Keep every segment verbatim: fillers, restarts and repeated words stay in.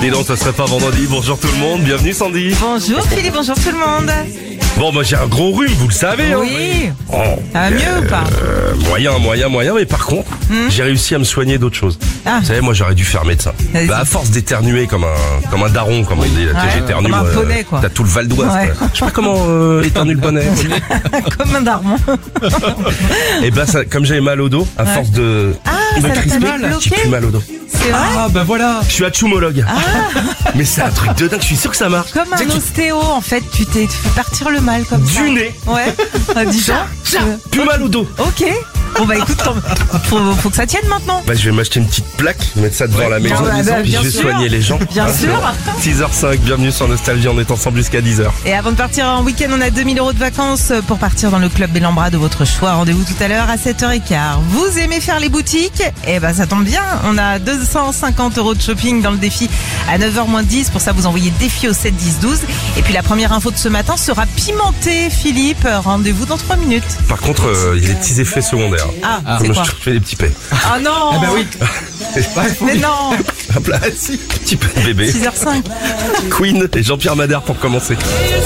Dis donc, ça serait pas vendredi. Bonjour tout le monde, bienvenue Sandy. Bonjour Philippe, bonjour tout le monde. Bon, moi j'ai un gros rhume, vous le savez. Oui. Hein. Oh, Ça va mieux ou pas euh, Moyen, moyen, moyen, mais par contre, Hmm. j'ai réussi à me soigner d'autres choses. Ah. Vous savez, moi j'aurais dû faire médecin. Vas-y. Bah, à force d'éternuer comme un, comme un daron, comme on dit, là, tu sais, Ouais, j'éternue, comme un moi, poney, euh, quoi. T'as tout le Val d'Oise. Ouais. quoi. Je sais pas comment euh, éternue le poney. Comme un daron. Et bah, ça, comme j'avais mal au dos, à force de, Ah, de ça l'a crisper, pas débloqué j'ai plus mal au dos. C'est vrai. Ah bah voilà. Je suis achumologue. Mais c'est un truc de dingue, je suis sûr que ça marche. Comme Tu sais un que tu- ostéo, en fait, tu t'es fait partir le mal comme ça. Du nez. Ouais. Ah, dis donc. Ça, plus mal au dos. Ok. Bon bah écoute, t'en- faut, faut que ça tienne maintenant. Bah, je vais m'acheter une petite plaque, mettre ça devant la maison, Ah, bah, puis bien je vais sûr. soigner les gens. Bien sûr. six heures cinq, bienvenue sur Nostalgie, on est ensemble jusqu'à dix heures. Et avant de partir en week-end, on a deux mille euros de vacances pour partir dans le club Bellambra de votre choix. Rendez-vous tout à l'heure à sept heures quinze. Vous aimez faire les boutiques? Eh ben, ça tombe bien. On a deux cent cinquante euros de shopping dans le défi à neuf heures moins dix. Pour ça, vous envoyez défi au sept dix douze. Et puis, la première info de ce matin sera pimentée, Philippe. Rendez-vous dans trois minutes. Par contre, euh, il y a des petits effets secondaires. Ah, Ah. c'est Moi, quoi? je fais des petits paix. Ah non! Eh ben oui. Mais non! Hop là, si, petit peu de bébé. six heures cinq. Queen et Jean-Pierre Madère pour commencer.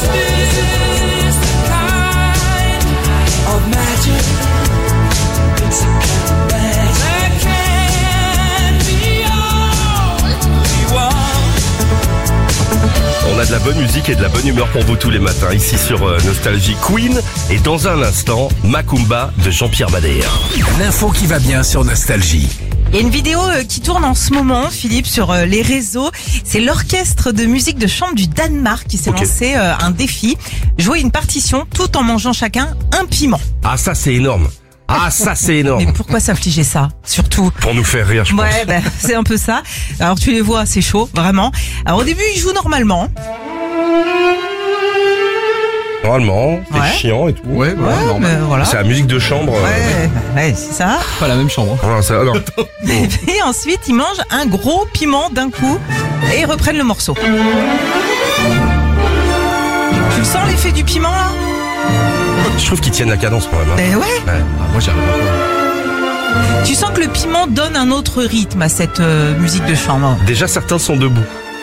On a de la bonne musique et de la bonne humeur pour vous tous les matins, ici sur euh, Nostalgie. Queen et dans un instant, Macumba de Jean-Pierre Madère. L'info qui va bien sur Nostalgie. Il y a une vidéo euh, qui tourne en ce moment, Philippe, sur euh, les réseaux. C'est l'orchestre de musique de chambre du Danemark qui s'est Ok. lancé euh, un défi. Jouer une partition tout en mangeant chacun un piment. Ah, ça c'est énorme. Ah, ça c'est Mais énorme. pourquoi s'infliger ça? Surtout. Pour nous faire rire, je pense. Ouais, ben, c'est un peu ça. Alors tu les vois, c'est chaud, vraiment. Alors au début, ils jouent normalement. Normalement, c'est Ouais. chiant et tout. Ouais, voilà, Ouais, normal. ben, voilà. C'est la musique de chambre. euh, Ouais, ouais, c'est ça. Pas la même chambre. hein. Ah, ça, non. Et ensuite, ils mangent un gros piment d'un coup et ils reprennent le morceau. Tu le sens l'effet du piment là? Je trouve qu'ils tiennent la cadence quand même. hein. Ben ouais. Ouais. Ah, moi j'arrive pas. Tu sens que le piment donne un autre rythme à cette euh, musique de chambre. Déjà, certains sont debout.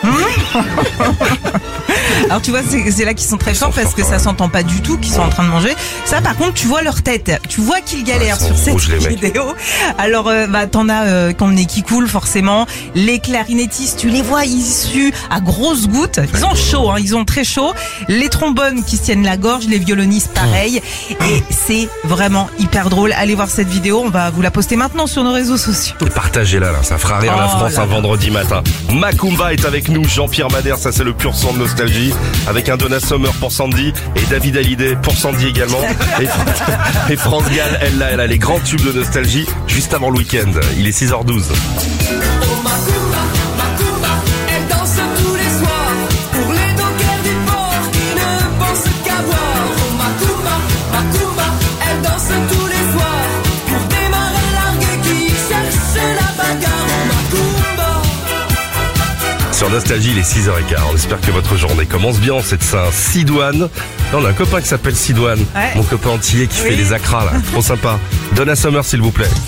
Alors tu vois, c'est c'est là qu'ils sont très Ils sont forts parce forts, que quand ça même. s'entend pas du tout qu'ils sont en train de manger. Ça par contre, tu vois leur tête. Tu vois qu'ils galèrent Ouais, ils sont sur cette rouges, les mecs. vidéo. Alors euh, bah t'en as euh, quand le nez qui coule forcément. Les clarinettistes, tu les vois, ils suent à grosses gouttes. Ils ont chaud, hein, ils ont très chaud. Les trombones qui se tiennent la gorge, les violonistes pareil. Et c'est vraiment hyper drôle. Allez voir cette vidéo, on va vous la poster maintenant sur nos réseaux sociaux. Et partagez-la, là, ça fera rire la Oh France là un là. vendredi matin. Macumba est avec nous, Jean-Pierre Madère, ça c'est le pur sang de Nostalgie, avec un Donna Summer pour Sandy et David Hallyday pour Sandy également. Et, et France Gall, elle là, elle a les grands tubes de Nostalgie juste avant le week-end. Il est six heures douze. Macumba, Macumba, elle danse tous les soirs pour les dockers du port qui ne pensent qu'à boire. Oh Macumba, Macumba, elle danse tous les soirs pour démarrer larguer qui cherche la bagarre. Oh Macumba. Sur Nostalgie, il est six heures quinze. On espère que votre journée commence bien. C'est Saint Sidoine. Là, on a un copain qui s'appelle Sidoine. Ouais. Mon copain antillais qui Oui. fait les acras, là. Trop sympa. Donna Summer, s'il vous plaît.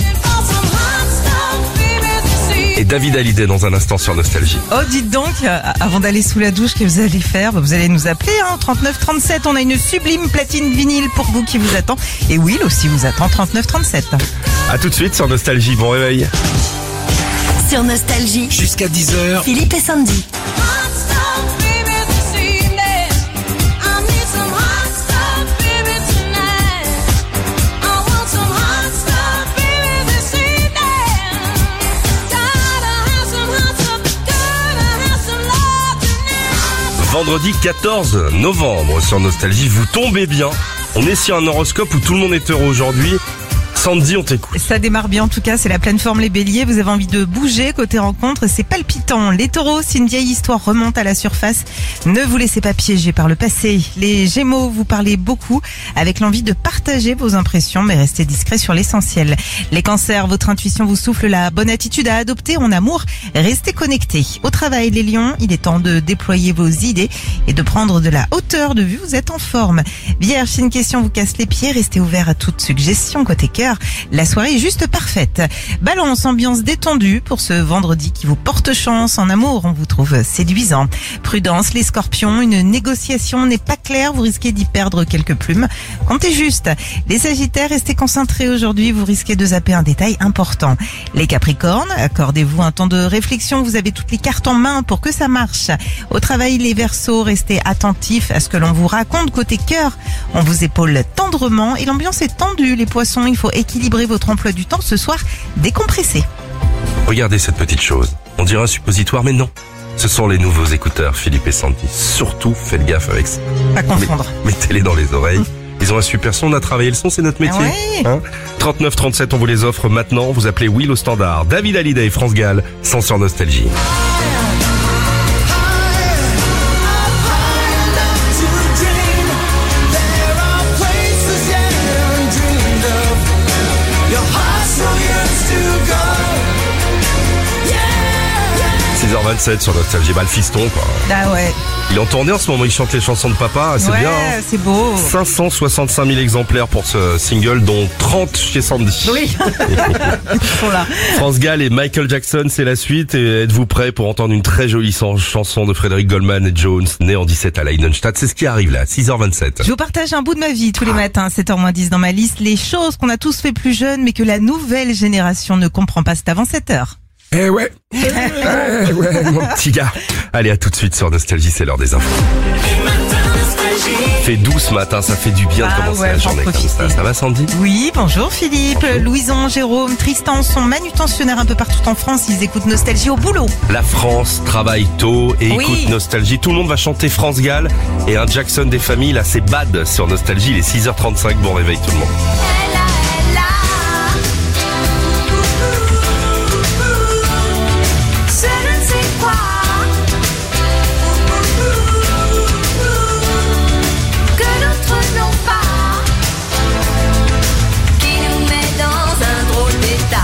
Et David Hallyday dans un instant sur Nostalgie. Oh, dites donc, euh, avant d'aller sous la douche, que vous allez faire? Bah, vous allez nous appeler, hein, trente-neuf trente-sept. On a une sublime platine vinyle pour vous qui vous attend. Et Will aussi vous attend, trente-neuf trente-sept. À tout de suite sur Nostalgie. Bon réveil. Sur Nostalgie, Jusqu'à dix heures. Philippe et Sandy. Vendredi quatorze novembre sur Nostalgie, vous tombez bien. On est sur un horoscope où tout le monde est heureux aujourd'hui. Sandy, on t'écoute. Ça démarre bien en tout cas, c'est la pleine forme les béliers, vous avez envie de bouger côté rencontre, c'est palpitant. Les taureaux, si une vieille histoire remonte à la surface, ne vous laissez pas piéger par le passé. Les gémeaux, vous parlez beaucoup avec l'envie de partager vos impressions, mais restez discret sur l'essentiel. Les cancers, votre intuition vous souffle la bonne attitude à adopter en amour, restez connectés. Au travail, les lions, il est temps de déployer vos idées et de prendre de la hauteur de vue, vous êtes en forme. Vierge, si une question vous casse les pieds, restez ouvert à toute suggestion côté cœur. La soirée est juste parfaite. Balance, ambiance détendue pour ce vendredi qui vous porte chance. En amour, on vous trouve séduisant. Prudence, les scorpions, une négociation n'est pas claire, vous risquez d'y perdre quelques plumes. Comptez juste. Les sagittaires, restez concentrés aujourd'hui, vous risquez de zapper un détail important. Les capricornes, accordez-vous un temps de réflexion, vous avez toutes les cartes en main pour que ça marche. Au travail, les verseaux, restez attentifs à ce que l'on vous raconte. Côté cœur, on vous épaule tendrement et l'ambiance est tendue. Les poissons, il faut équilibrer votre emploi du temps ce soir, décompressez. Regardez cette petite chose. On dirait un suppositoire, mais non. Ce sont les nouveaux écouteurs Philippe et Sandy. Surtout, faites gaffe avec ça. Pas confondre. Mais- Mettez-les dans les oreilles. Ils ont un super son, on a travaillé le son, c'est notre métier. Ah ouais. Hein trente-neuf trente-sept, on vous les offre maintenant. Vous appelez Will au standard. David Hallyday et France Gall sont sur Nostalgie. six heures vingt-sept sur Nostalgie. Bah, le fiston, quoi. Ah ouais. Il est en tournée en ce moment, il chante les chansons de papa, c'est ouais, bien. Hein c'est beau. cinq cent soixante-cinq mille exemplaires pour ce single, dont trente chez Sandy. Oui. Ils sont là. France Gall et Michael Jackson, c'est la suite. Et êtes-vous prêts pour entendre une très jolie san- chanson de Frédéric Goldman et Jones, né en dix-sept à Leidenstadt. C'est ce qui arrive là, six heures vingt-sept. Je vous partage un bout de ma vie tous les matins, sept heures moins dix dans ma liste. Les choses qu'on a tous fait plus jeunes, mais que la nouvelle génération ne comprend pas. C'est avant sept heures. Eh ouais. Eh ouais, mon petit gars. Allez, à tout de suite sur Nostalgie, c'est l'heure des infos. Il fait doux ce matin, ça fait du bien de Ah commencer ouais, la faut en journée comme profiter. ça. Ça va Sandy? Oui, bonjour Philippe. Louison, Jérôme, Tristan sont manutentionnaires un peu partout en France. Ils écoutent Nostalgie au boulot. La France travaille tôt et Oui. écoute Nostalgie. Tout le monde va chanter France Gall et un Jackson des familles. Là, c'est Bad sur Nostalgie. Il est six heures trente-cinq. Bon réveil tout le monde. Je ne sais quoi. Que d'autres n'ont pas. Qui nous met dans un drôle d'état.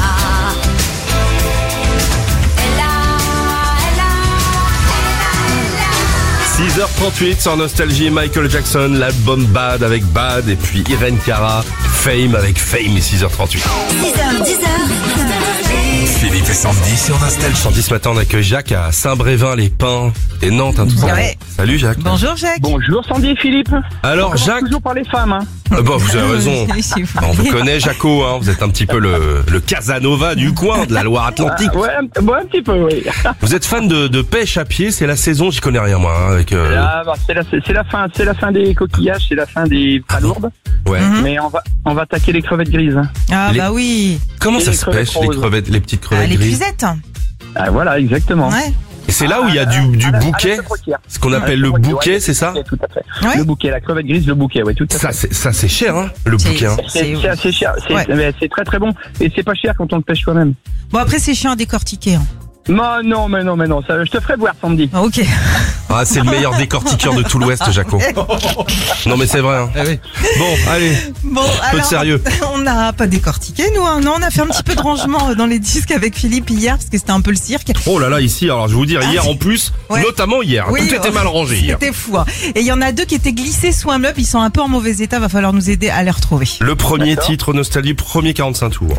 Elle a, elle a, elle a, elle a. six heures trente-huit sur Nostalgie. Michael Jackson, l'album Bad avec Bad. Et puis Irène Cara, Fame avec Fame. Et six heures trente-huit. six heures, dix heures. Philippe et Sandy sur Nostalgie. Sandy, ce matin, on accueille Jacques à Saint-Brévin-les-Pins et Nantes, hein, tout ça. Ouais. Salut Jacques. Bonjour Jacques. Bonjour Sandy et Philippe. Alors On commence Jacques, toujours par les femmes. Hein. euh, bon, vous avez raison. C'est fou. On vous connaît, Jaco, hein. Vous êtes un petit peu le, le Casanova du coin, de la Loire-Atlantique. Ah, ouais, un, ouais, un petit peu, oui. Vous êtes fan de, de pêche à pied, c'est la saison, j'y connais rien moi. Hein, avec, euh, Là, bah, c'est la, c'est la fin, c'est la fin des coquillages, c'est la fin des palourdes. ouais. Mais on va, on va attaquer les crevettes grises. Hein. Ah Les- bah oui. Comment Et ça les se crevettes pêche, les roses. crevettes, les petites Ah, crevettes les grises? cuisettes. Ah, voilà, exactement. Ouais. Et c'est là où il y a du, du À la- à la bouquet, secretière. ce qu'on À la appelle le secretière, bouquet, ouais, c'est ça? Tout à fait. Ouais. Le bouquet, la crevette grise, le bouquet, oui, tout à Ça fait. c'est ça c'est cher, hein, le C'est- bouquet. Hein. C'est c'est assez cher, c'est Ouais. mais c'est très très bon et c'est pas cher quand on le pêche soi-même. Bon après c'est chiant à décortiquer. Hein. Non, non, mais non, mais non, ça, je te ferai boire, Sandy. Ah, ok. Ah, c'est le meilleur décortiqueur de tout l'Ouest, Jaco. Non mais c'est vrai. Hein. Bon, allez. Bon Peu de alors sérieux. on n'a pas décortiqué nous. Hein. Non, on a fait un petit peu de rangement dans les disques avec Philippe hier parce que c'était un peu le cirque. Oh là là, ici, alors je vais vous dire, hier en plus, Ouais. notamment hier, Oui, tout était oh, mal rangé hier. C'était fou. Hein. Et il y en a deux qui étaient glissés sous un meuble. Ils sont un peu en mauvais état. Va falloir nous aider à les retrouver. Le premier D'accord. titre Nostalgie, premier quarante-cinq tours.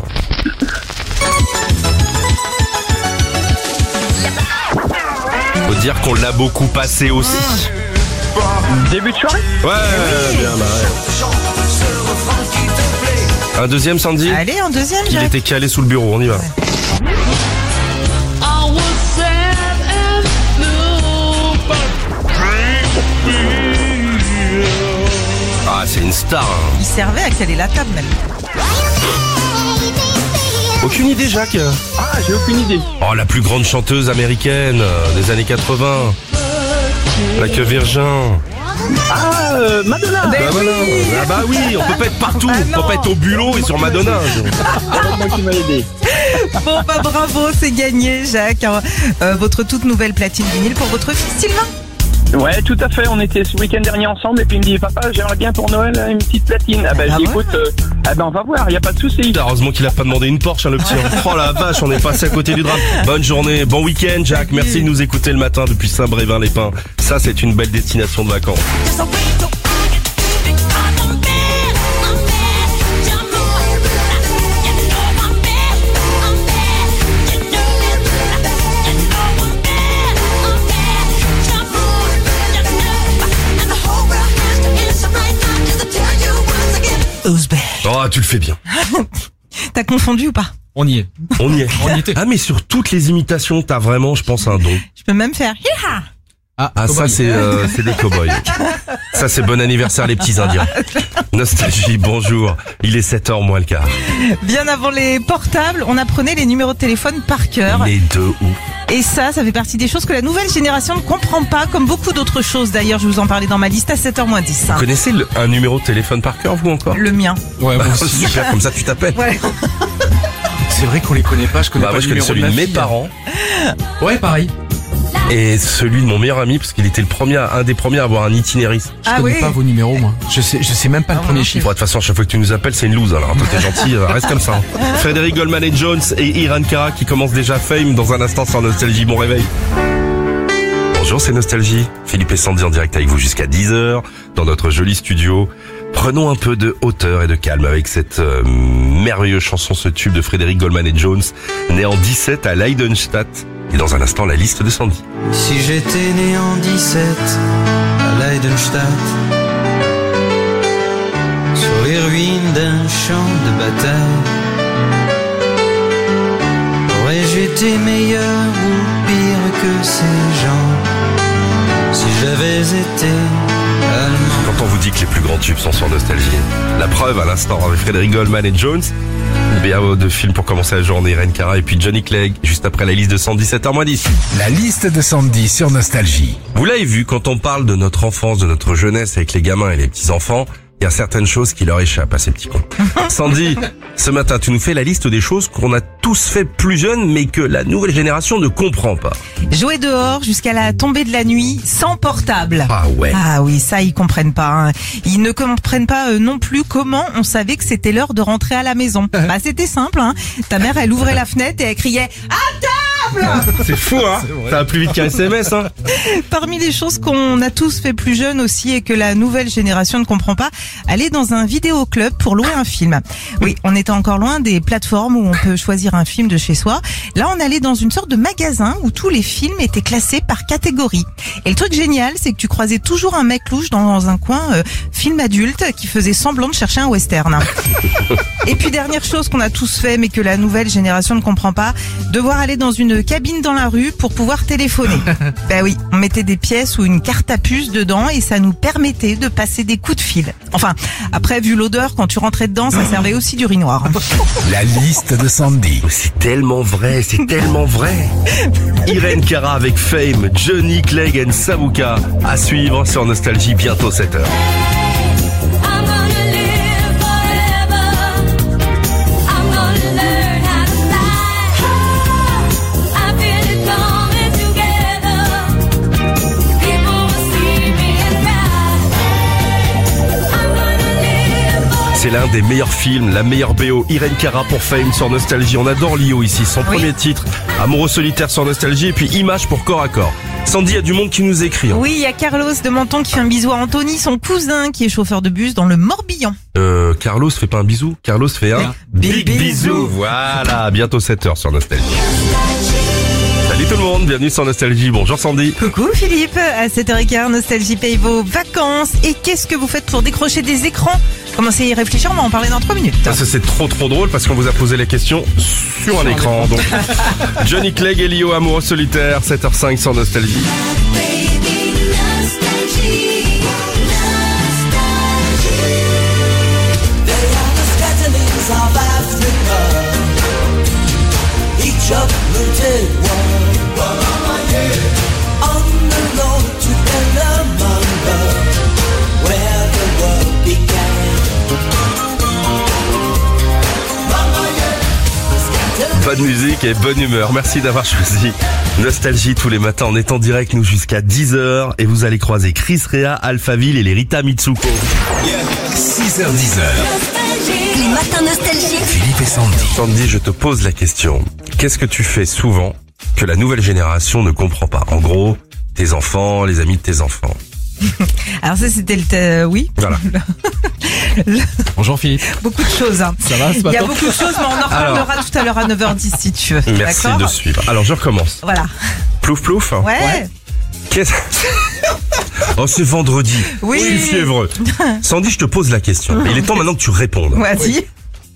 Faut dire qu'on l'a beaucoup passé aussi. Début de soirée. Ouais, bien, bah ouais. Un deuxième, Sandy? Allez, en deuxième, Il Jacques. était calé sous le bureau, on y va. Ah, c'est une star. Hein. Il servait à caler la table même. Aucune idée, Jacques? Ah, j'ai aucune idée. Oh, la plus grande chanteuse américaine euh, des années quatre-vingts. La queue Virgin. Ah, euh, Madonna. Ben Bah voilà. oui. Ah bah oui, on peut pas être partout. Ah On peut non. pas être au bulot et sur Madonna. C'est moi qui m'a aidé. Bon bah bravo, c'est gagné, Jacques. Alors, euh, votre toute nouvelle platine vinyle pour votre fils Sylvain. Ouais, tout à fait. On était ce week-end dernier ensemble et puis il me dit papa, j'aimerais bien pour Noël une petite platine. Ah ben, Ah je dis ouais. écoute, euh, ah ben on va voir, y a pas de souci. Heureusement qu'il a pas demandé une Porsche, hein, le petit. Oh la vache, on est passé à côté du drame. Bonne journée, bon week-end, Jacques. Merci de nous écouter le matin depuis Saint-Brévin-les-Pins. Ça, c'est une belle destination de vacances. Ah, tu le fais bien. T'as confondu ou pas? On y est. On y est. On y était. Ah, mais sur toutes les imitations, t'as vraiment, je pense, un don. Je peux même faire. Hi-ha. Ah, Ah, ça, c'est, euh, c'est des cow-boys. Ça, c'est bon anniversaire, les petits Indiens. Nostalgie, bonjour. Il est sept heures moins le quart. Bien avant les portables, on apprenait les numéros de téléphone par cœur. Les deux ou. Et ça, ça fait partie des choses que la nouvelle génération ne comprend pas, comme beaucoup d'autres choses. D'ailleurs, je vous en parlais dans ma liste à sept heures moins dix. Vous connaissez le- un numéro de téléphone par cœur, vous encore? Le mien. Ouais, moi Bah, aussi. super, comme ça tu t'appelles. Ouais. C'est vrai qu'on les connaît pas. Je connais Bah, pas moi, le je connais numéro celui de ma mes fille. parents Ouais, pareil. et celui de mon meilleur ami, parce qu'il était le premier, un des premiers à avoir un itinériste. Je Ah connais oui. pas vos numéros, moi. Je sais, je sais même pas le premier chiffre. Bon, de toute façon, à chaque fois que tu nous appelles, c'est une loose. Alors, toi, t'es gentil, euh, reste comme ça. hein. Frédéric Goldman et Jones et Iran Cara qui commencent déjà Fame dans un instant sur Nostalgie. Bon réveil. Bonjour, c'est Nostalgie. Philippe et Sandy en direct avec vous jusqu'à dix heures dans notre joli studio. Prenons un peu de hauteur et de calme avec cette euh, merveilleuse chanson, ce tube de Frédéric Goldman et Jones, né en dix-sept à Leidenstadt. Et dans un instant, la liste de Sandy. Si j'étais né en dix-sept à Leidenstadt, sur les ruines d'un champ de bataille, aurais-je été meilleur ou pire que ces gens si j'avais été allemand? Quand on vous dit que les plus grands tubes sont sur Nostalgie, la preuve à l'instant avec Frédéric Goldman et Jones, B A de film pour commencer la journée, Irene Cara et puis Johnny Clegg, juste après la liste de Sandy, sept heures moins dix. La liste de Sandy sur Nostalgie. Vous l'avez vu, quand on parle de notre enfance, de notre jeunesse avec les gamins et les petits-enfants, il y a certaines choses qui leur échappent à ces petits cons. Sandy, ce matin, tu nous fais la liste des choses qu'on a tous fait plus jeunes, mais que la nouvelle génération ne comprend pas. Jouer dehors jusqu'à la tombée de la nuit sans portable. Ah ouais. Ah oui, ça ils comprennent pas. hein. Ils ne comprennent pas euh, non plus comment on savait que c'était l'heure de rentrer à la maison. Bah c'était simple. Hein. Ta mère, elle ouvrait la fenêtre et elle criait à table. C'est fou, hein. Ça va plus vite qu'un S M S, hein. Parmi les choses qu'on a tous fait plus jeunes aussi et que la nouvelle génération ne comprend pas, aller dans un vidéoclub pour louer un film. Oui, on était encore loin des plateformes où on peut choisir un film de chez soi. Là, on allait dans une sorte de magasin où tous les films étaient classés par catégorie. Et le truc génial, c'est que tu croisais toujours un mec louche dans un coin euh, film adulte qui faisait semblant de chercher un western. Et puis dernière chose qu'on a tous fait mais que la nouvelle génération ne comprend pas, devoir aller dans une cabine dans la rue pour pouvoir téléphoner. Ben oui, on mettait des pièces ou une carte à puce dedans et ça nous permettait de passer des coups de fil. Enfin, après, vu l'odeur, quand tu rentrais dedans, ça servait aussi du riz noir. La liste de Sandy. C'est tellement vrai, c'est tellement vrai. Irene Cara avec Fame, Johnny Clegg et Savuka à suivre sur Nostalgie, bientôt sept heures. I'm gonna live forever. I'm gonna learn how to fly. I feel it coming together. People will see me and cry. I'm gonna live forever. C'est l'un des meilleurs films, la meilleure B O, Irene Cara pour Fame sur Nostalgie. On adore Lio ici, son Oui. premier titre, Amoureux solitaire sur Nostalgie et puis Image pour corps à corps. Sandy, il y a du monde qui nous écrit. hein. Oui, il y a Carlos de Menton qui fait un bisou à Anthony, son cousin, qui est chauffeur de bus dans le Morbihan. Euh, Carlos fait pas un bisou, Carlos fait un Big bisou. Voilà, bientôt sept heures sur Nostalgie. Salut tout le monde, bienvenue sur Nostalgie. Bonjour Sandy. Coucou Philippe, à sept heures quinze, Nostalgie paye vos vacances. Et qu'est-ce que vous faites pour décrocher des écrans? Commencez à y réfléchir, on va en parler dans trois minutes. Ça, c'est trop trop drôle parce qu'on vous a posé les questions sur un écran. Donc, Johnny Clegg et Lio, Amoureux solitaire, sept heures cinq sur Nostalgie. Baby, nostalgie, nostalgie. They are the scatterings of Africa, each uprooted one. On the road to Bellamanga, where the world began. Bonne musique et bonne humeur. Merci d'avoir choisi Nostalgie tous les matins. On est en direct, nous, jusqu'à dix heures. Et vous allez croiser Chris Rea, Alphaville et les Rita Mitsuko. six heures dix heures. Les matins nostalgiques. Philippe et Sandy. Sandy, je te pose la question. Qu'est-ce que tu fais souvent que la nouvelle génération ne comprend pas? En gros, tes enfants, les amis de tes enfants. Alors ça c'était le... euh, oui, Voilà. Bonjour Philippe. beaucoup de choses. hein. Ça va ce Il y a matin? beaucoup de choses, mais on en reparlera tout à l'heure à neuf heures dix si tu veux. Merci D'accord de suivre. Alors, je recommence. Voilà. Plouf plouf. Ouais. Qu'est-ce... Oh, c'est vendredi. Oui. Je suis fiévreux. Sandy, je te pose la question. Il est temps maintenant que tu répondes. Vas-y.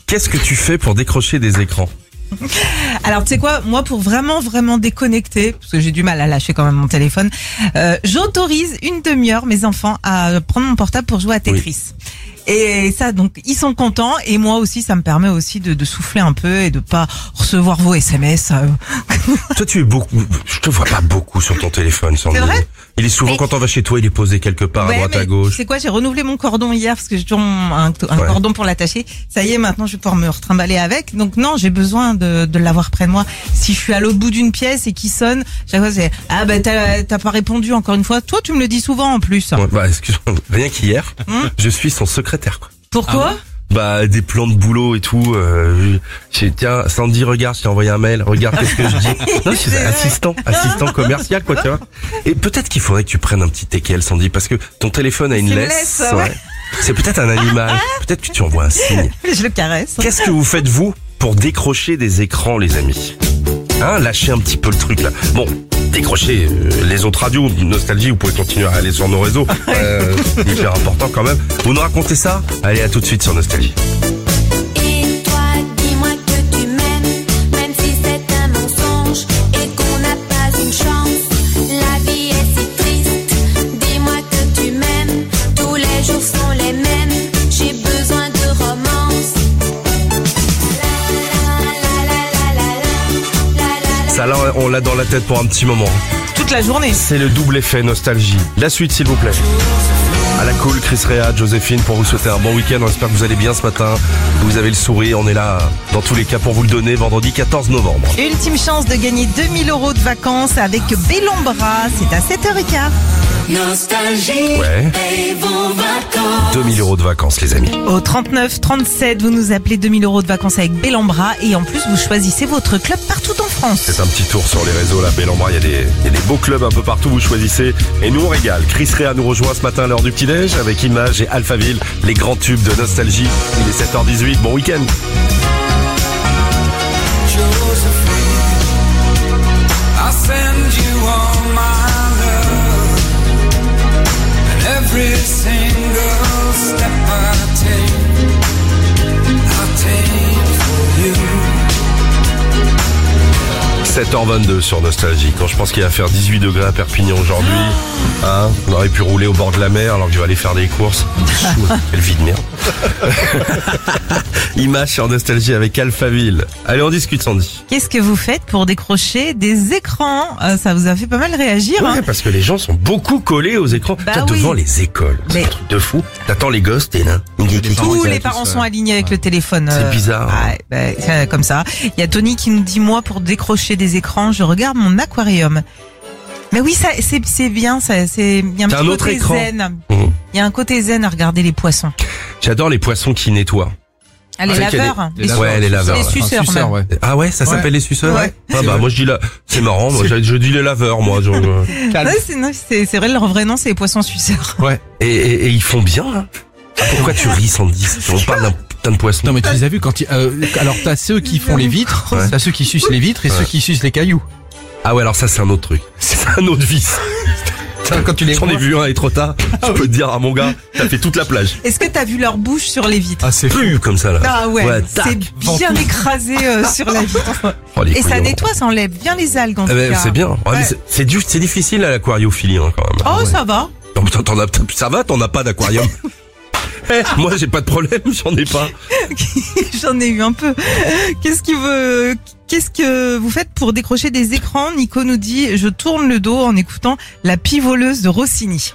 Qu'est-ce que tu fais pour décrocher des écrans? Alors, tu sais quoi, moi, pour vraiment, vraiment déconnecter, parce que j'ai du mal à lâcher quand même mon téléphone, euh, j'autorise une demi-heure mes enfants à prendre mon portable pour jouer à Tetris. Et ça, donc, ils sont contents. Et moi aussi, ça me permet aussi de, de souffler un peu et de pas recevoir vos S M S. euh. Toi, tu es beaucoup. Je te vois pas beaucoup sur ton téléphone, Sandy. C'est vrai? Il est souvent Mais- quand on va chez toi, il est posé quelque part Ouais, à droite mais à gauche. Tu sais quoi, j'ai renouvelé mon cordon hier parce que j'ai toujours mon- un, un Ouais. cordon pour l'attacher. Ça y est, maintenant, je vais pouvoir me retrimballer avec. Donc non, j'ai besoin de, de l'avoir près de moi. Si je suis à l'autre bout d'une pièce et qu'il sonne, chaque fois c'est ah bah t'as t'as pas répondu encore une fois. Toi, tu me le dis souvent en plus. Ouais, bah, excuse-moi. Rien qu'hier, Hum je suis son secrétaire, quoi. Pourquoi? Bah, des plans de boulot et tout. Euh, j'ai, tiens, Sandy, regarde, je t'ai envoyé un mail. Regarde, qu'est-ce que je dis. Non, je suis assistant, assistant commercial, quoi, tu vois. Et peut-être qu'il faudrait que tu prennes un petit teckel, Sandy, parce que ton téléphone a une C'est une laisse. laisse, ouais. C'est peut-être un animal. Peut-être que tu envoies un signe. Je le caresse. Qu'est-ce que vous faites, vous, pour décrocher des écrans, les amis? Hein, lâchez un petit peu le truc, là. Bon, décrochez euh, les autres radios. Nostalgie, vous pouvez continuer à aller sur nos réseaux. Euh, c'est hyper important quand même. Vous nous racontez ça? Allez, à tout de suite sur Nostalgie. Et toi, dis-moi que tu m'aimes, même si c'est un mensonge et qu'on n'a pas une chance. La vie est si triste. Dis-moi que tu m'aimes, tous les jours sont les mêmes. J'ai besoin de romance. Ça, là, on l'a dans la tête pour un petit moment. Toute la journée. C'est le double effet Nostalgie. La suite, s'il vous plaît. À la cool, Chris Rea, Joséphine, pour vous souhaiter un bon week-end. On espère que vous allez bien ce matin. Que vous avez le sourire. On est là, dans tous les cas, pour vous le donner, vendredi quatorze novembre. Ultime chance de gagner deux mille euros de vacances avec Bellombra. C'est à sept heures quinze. Nostalgie Ouais. et vos vacances. deux mille euros de vacances, les amis. Au trente-neuf trente-sept, vous nous appelez deux mille euros de vacances avec Bellombra. Et en plus, vous choisissez votre club partout en France. Faites un petit tour sur les réseaux, là, Bellombra. Il y a des, il y a des beaux clubs un peu partout, vous choisissez. Et nous, on régale. Chris Rea nous rejoint ce matin à l'heure du petit-déj avec Image et Alphaville, les grands tubes de Nostalgie. Il est sept heures dix-huit. Bon week-end. I'll send you all my love, and every single step I take, I'll take for you. sept heures vingt-deux sur Nostalgie. Quand je pense qu'il va faire dix-huit degrés à Perpignan aujourd'hui, hein, on aurait pu rouler au bord de la mer alors que je vais aller faire des courses. Chou, quelle vie de merde. Image sur Nostalgie avec Alphaville. Allez, on discute, Sandy. Qu'est-ce que vous faites pour décrocher des écrans? Euh, Ça vous a fait pas mal réagir. hein. Ouais, parce que les gens sont beaucoup collés aux écrans. Bah Tiens, oui. devant les écoles. C'est Mais- un truc de fou. T'attends les gosses, t'es là. Tous les tous, parents euh, sont alignés avec le téléphone. C'est euh, bizarre, hein. ouais, bah, c'est comme ça. Il y a Tony qui nous dit, moi, pour décrocher des écrans, je regarde mon aquarium. Mais oui, ça, c'est, c'est bien, ça, c'est, il y a un T'as petit un autre côté écran. zen. Mmh. Il y a un côté zen à regarder les poissons. J'adore les poissons qui nettoient. Ah, les Ah, c'est qu'il y a laveurs. des- ouais, les laveurs, Les ouais. suceurs, Un suceur, même. ouais. Ah ouais, ça s'appelle les suceurs? Ouais. Ah bah, moi je dis là, c'est marrant, moi je, je dis les laveurs, moi. je- Ouais, c'est, non, c'est, c'est vrai, leur vrai nom, c'est les poissons suceurs. Ouais. Et, et, et ils font bien, hein. Pourquoi tu ris, Sandy? On parle d'un putain de poisson. Non mais tu les as vus quand ils, euh, alors t'as ceux qui font les vitres, Ouais. t'as ceux qui sucent les vitres et Ouais. ceux qui sucent les cailloux. Ah ouais, alors ça c'est un autre truc. C'est un autre vice. Quand tu les J'en ai vois. vu un et trop tard. Je peux te dire, à mon gars, t'as fait toute la plage. Est-ce que t'as vu leur bouche sur les vitres? Ah c'est fou. Plus comme ça là. Ah ouais, tac. c'est bien écrasé euh, sur la vitre. Oh, les Et ça couillons. nettoie, ça enlève bien les algues en Eh tout ben, cas. c'est bien. Ouais, mais Ouais. c'est- c'est du- c'est difficile à l'aquariophilie hein, quand même. Oh, Ouais. ça va. Non, mais t'en- t'en as- ça va, t'en as pas d'aquarium. Eh, moi j'ai pas de problème, j'en ai pas. J'en ai eu un peu. Qu'est-ce qui veut, qu'est-ce que vous faites pour décrocher des écrans? Nico nous dit, je tourne le dos en écoutant La Pivoleuse de Rossini.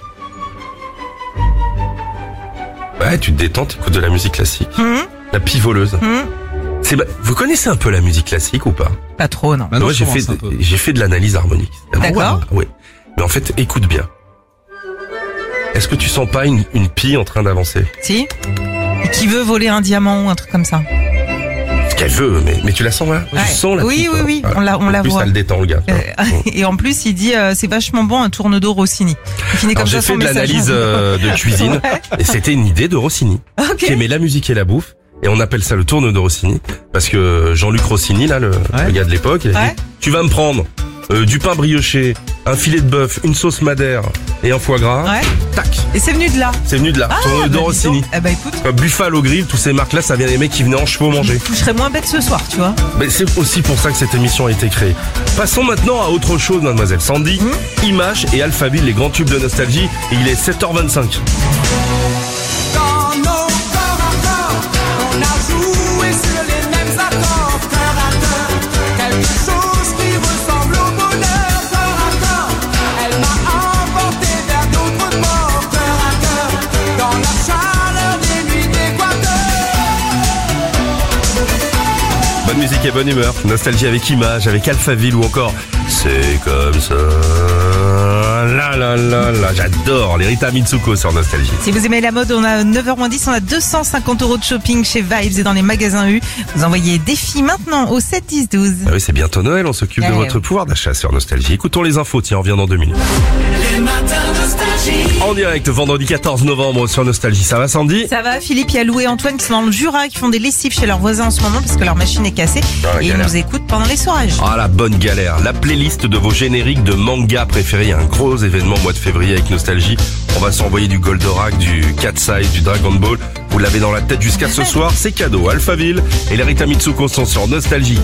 Ouais, tu te détends, t'écoutes de la musique classique. Hum, La pivoleuse. hum. C'est, ba- vous connaissez un peu la musique classique ou pas? Pas trop, non. Bah non, Moi je j'ai commence fait, un peu. j'ai fait de l'analyse harmonique. D'accord. Ah ouais. Mais en fait, écoute bien. Est-ce que tu sens pas une, une pie en train d'avancer? Si? Et qui veut voler un diamant ou un truc comme ça? Ce qu'elle veut, mais, mais tu la sens, voilà. Ouais. Tu sens la Oui, pie, oui, toi. oui, Voilà. on la- on En la plus, voit. ça le détend, le gars. tu Euh, vois. Et en plus, il dit, euh, c'est vachement bon un tourne-dos Rossini. Il finit Alors, comme j'ai ça fait son de message. l'analyse euh, de cuisine Ouais. et c'était une idée de Rossini Ok. qui aimait la musique et la bouffe et on appelle ça le tourne de Rossini parce que Jean-Luc Rossini là le, Ouais. le gars de l'époque il a Ouais. dit tu vas me prendre euh, du pain brioché un filet de bœuf, une sauce madère et un foie gras. Ouais. Tac. Et c'est venu de là. C'est venu de là. Ah, Sur bah, de dis Rossini. donc. Eh bah écoute, Comme Buffalo Grill, toutes ces marques-là, ça vient des mecs qui venaient en chevaux manger. je serais moins bête ce soir, tu vois. Mais c'est aussi pour ça que cette émission a été créée. Passons maintenant à autre chose, mademoiselle Sandy. Mmh. Image et Alphaville, les grands tubes de nostalgie. Et il est sept heures vingt-cinq. Dans nos corps à corps, on a joué sur les mêmes accords. Cœur à cœur, quelque chose qui ressemble au bonheur. Corps à corps, elle m'a emporté vers d'autres ports. Cœur à cœur, dans la chaleur des nuits d'Équateur. Bonne musique et bonne humeur. Nostalgie avec Image, avec Alphaville ou encore C'est comme ça. La la la la. J'adore les Rita Mitsuko sur Nostalgie. Si vous aimez la mode, on a neuf heures moins dix, on a deux cent cinquante euros de shopping chez Vibes et dans les magasins U. Vous envoyez défi maintenant au sept dix douze. Ah oui, c'est bientôt Noël, on s'occupe Ouais, de votre ouais. pouvoir d'achat sur Nostalgie. Écoutons les infos, tiens, on revient dans deux minutes. Les matins nostalgie. En direct, vendredi quatorze novembre sur Nostalgie. Ça va Sandy? Ça va, Philippe, il y a Lou et Antoine qui sont dans le Jura, qui font des lessives chez leurs voisins en ce moment parce que leur machine est cassée. Ah, et ils galère. nous écoutent pendant les soirages. Ah la bonne galère, la playlist de vos génériques de manga préférés, un gros événement au mois de février avec Nostalgie. On va s'envoyer du Goldorak, du Cat's Eye, du Dragon Ball. Vous l'avez dans la tête jusqu'à ce soir, c'est cadeau. Alphaville et les Rita Mitsuko sont sur Nostalgie.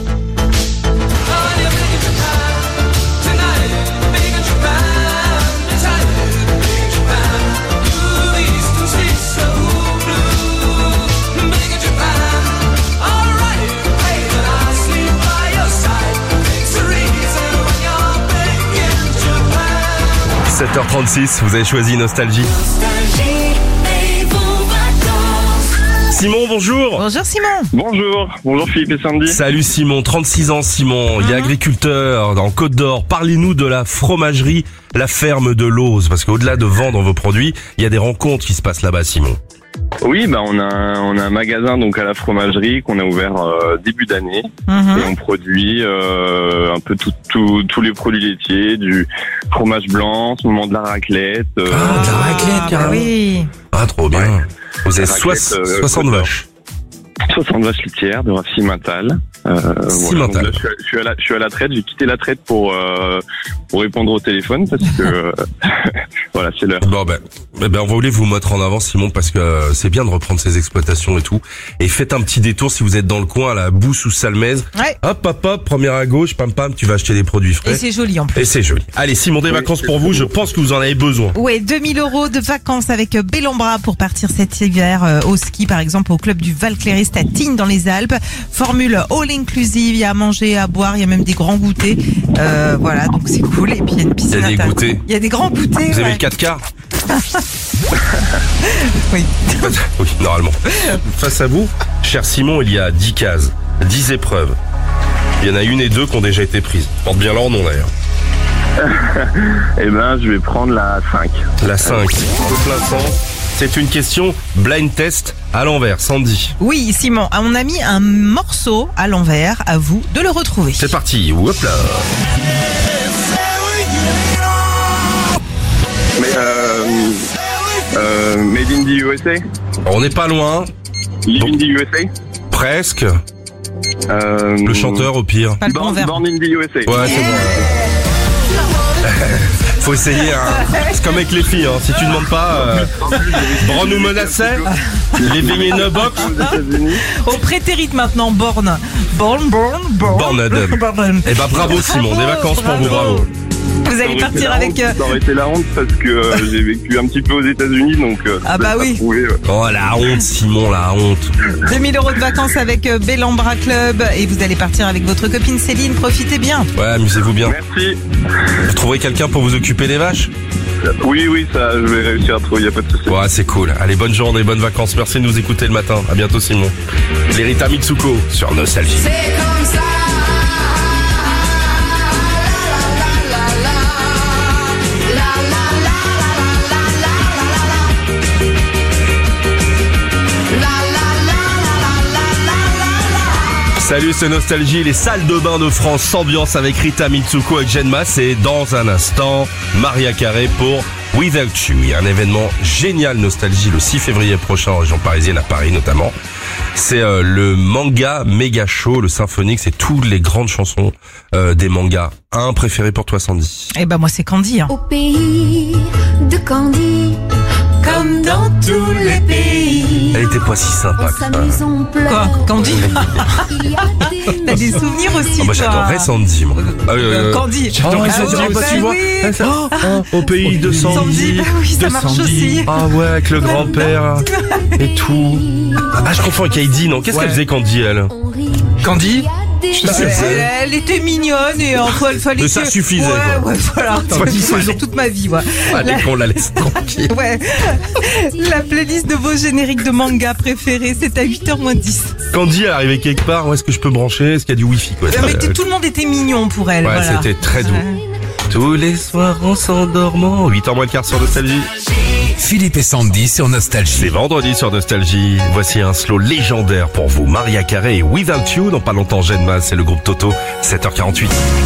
sept heures trente-six, vous avez choisi Nostalgie. Simon, bonjour. Bonjour Simon. Bonjour, bonjour Philippe et Sandy. Salut Simon, trente-six ans Simon, il est agriculteur dans Côte d'Or. Parlez-nous de la fromagerie La Ferme de Lose, parce qu'au-delà de vendre vos produits, il y a des rencontres qui se passent là-bas Simon. Oui, bah on a un, on a un magasin donc à la fromagerie qu'on a ouvert euh, début d'année Mhm. et on produit euh, un peu tout, tout, tous les produits laitiers, du fromage blanc, en ce moment de la raclette. euh, Ah, de la raclette, bah carrément. oui. Ah trop bien. Ouais. Vous avez La soix- raclette, euh, soixante Côte d'Or. vaches. soixante vaches laitières de race Simmental. Euh, voilà. Simmental. Donc là, je, suis à, je, suis à la, je suis à la traite, j'ai quitté la traite pour euh, pour répondre au téléphone parce que euh, voilà, c'est l'heure. Bon ben, eh ben on va voulait vous mettre en avant Simon parce que euh, c'est bien de reprendre ces exploitations et tout. Et faites un petit détour si vous êtes dans le coin à la Bousse ou Salmaise. Ouais. Hop hop hop, première à gauche, pam pam, tu vas acheter des produits Et frais. c'est joli en plus. Et c'est joli. Allez Simon, des Oui, vacances c'est pour très vous, beau. je pense que vous en avez besoin. Ouais, deux mille euros de vacances avec Bellambra pour partir cet hiver euh, au ski, par exemple, au club du Val Clériste à Tignes dans les Alpes. Formule all inclusive, il y a à manger, à boire, il y a même des grands goûters. Euh, voilà, donc c'est cool. Et puis il y a une piscine. Il y a des intérieure. goûters. Il y a des grands goûters. Vous avez ouais. le quatre quarts? Oui. Oui, normalement. Face à vous, cher Simon, il y a dix cases, dix épreuves. Il y en a une et deux qui ont déjà été prises. Porte bien leur nom d'ailleurs. Eh ben, je vais prendre la cinq. La cinq, de plein sens. C'est une question blind test à l'envers, Sandy. Oui, Simon, on a mis un morceau à l'envers, à vous de le retrouver. C'est parti, hop là. Mais euh, euh, Made in the U S A, On n'est pas loin, Live in the U S A. presque. Euh, Le chanteur au pire. Pas le bon Born, verbe. Born in the U S A. Ouais, c'est bon. Faut essayer, hein. C'est comme avec les filles, hein. Si tu demandes pas, euh, Bron nous menaçait, les Vénéneux box, Aux États-Unis. Au prétérite maintenant, born. Born, born, born. Born Adam. Born. Eh ben bravo Simon, des vacances pour vous, bravo. Vous allez Ça aurait été partir la avec... honte, euh, Ça aurait été la honte parce que euh, j'ai vécu un petit peu aux États-Unis, donc. euh, Ah je bah vais pas oui. trouver, euh, Oh la honte Simon, la honte. deux mille euros de vacances avec euh, Bellambra Club et vous allez partir avec votre copine Céline. Profitez bien. Ouais, amusez-vous bien. Merci. Vous trouverez quelqu'un pour vous occuper des vaches? Oui, oui, ça, je vais réussir à trouver, y a pas de souci. Ouais, c'est cool. Allez, bonne journée, bonnes vacances. Merci de nous écouter le matin. À bientôt Simon. Les Rita Mitsuko sur Nostalgie. C'est comme ça. Salut, c'est Nostalgie, les salles de bain de France s'ambiance avec Rita Mitsuko et Genma. C'est dans un instant Maria Carré pour Without You. Il y a un événement génial Nostalgie le six février prochain en région parisienne, à Paris notamment. C'est euh, le manga méga show, le symphonique, c'est toutes les grandes chansons euh, des mangas. Un préféré pour toi, Sandy? Eh ben moi c'est Candy. Hein. Au pays de Candy, comme dans tous les pays, Elle était pas si sympa on que ça. s'amuse, on pleure. Quoi, Candy? Il y a des T'as des souvenirs aussi, Oh, bah, toi. j'adorerais Sandy, moi. Ah, Euh, euh, Candy. J'adorerais Ah, Sandy, ouais, bah, bah tu vois. oui. Ah, ça- oh, au pays de Sandy, Sandy. bah oui, ça de marche Sandy. aussi. Ah ouais, avec le grand-père et tout. Ah, je confonds avec Heidi, non? Qu'est-ce Ouais. qu'elle faisait, Candy, elle? On rit. Candy? Il y a des Je sais Elle, pas. elle était mignonne et enfin il fallait Mais que... ça suffisait, Ouais, quoi. ouais, voilà. Ça suffisait. Toute ma vie, ouais. Allez, qu'on la laisse tranquille. Ouais. La playlist de vos génériques de manga préférés, c'est à huit heures moins dix. Candy, elle arrivait quelque part, où est-ce que je peux brancher? Est-ce qu'il y a du wifi, quoi? Mais t- tout le monde était mignon pour elle. Ouais, voilà. c'était très doux. Tous les soirs en s'endormant. huit heures moins le quart sur Nostalgie. Philippe et Sandy sur Nostalgie. C'est vendredi sur Nostalgie. Voici un slow légendaire pour vous. Maria Carey et Without You. Dans pas longtemps, Genma, c'est le groupe Toto. sept heures quarante-huit.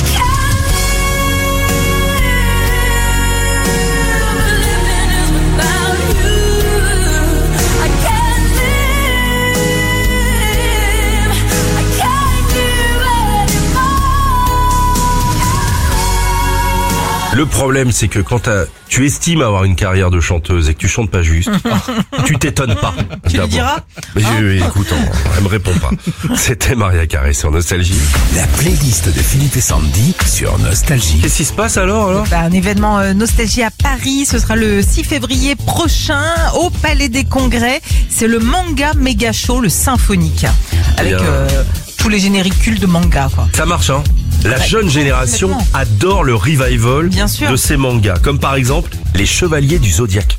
Le problème, c'est que quand t'as- tu estimes avoir une carrière de chanteuse et que tu chantes pas juste, tu t'étonnes pas. Tu lui d'abord. diras Mais je- écoute, on- elle me répond pas. C'était Maria Carey sur Nostalgie. La playlist de Philippe et Sandy sur Nostalgie. Qu'est-ce qui se passe alors, alors? Bah, un événement euh, Nostalgie à Paris, ce sera le six février prochain au Palais des Congrès. C'est le manga méga show, le symphonique, avec Bien. euh, tous les génériques cultes de manga, quoi. Ça marche, hein? La Ouais, jeune génération complètement. adore le revival Bien sûr. de ces mangas, comme par exemple Les Chevaliers du Zodiaque.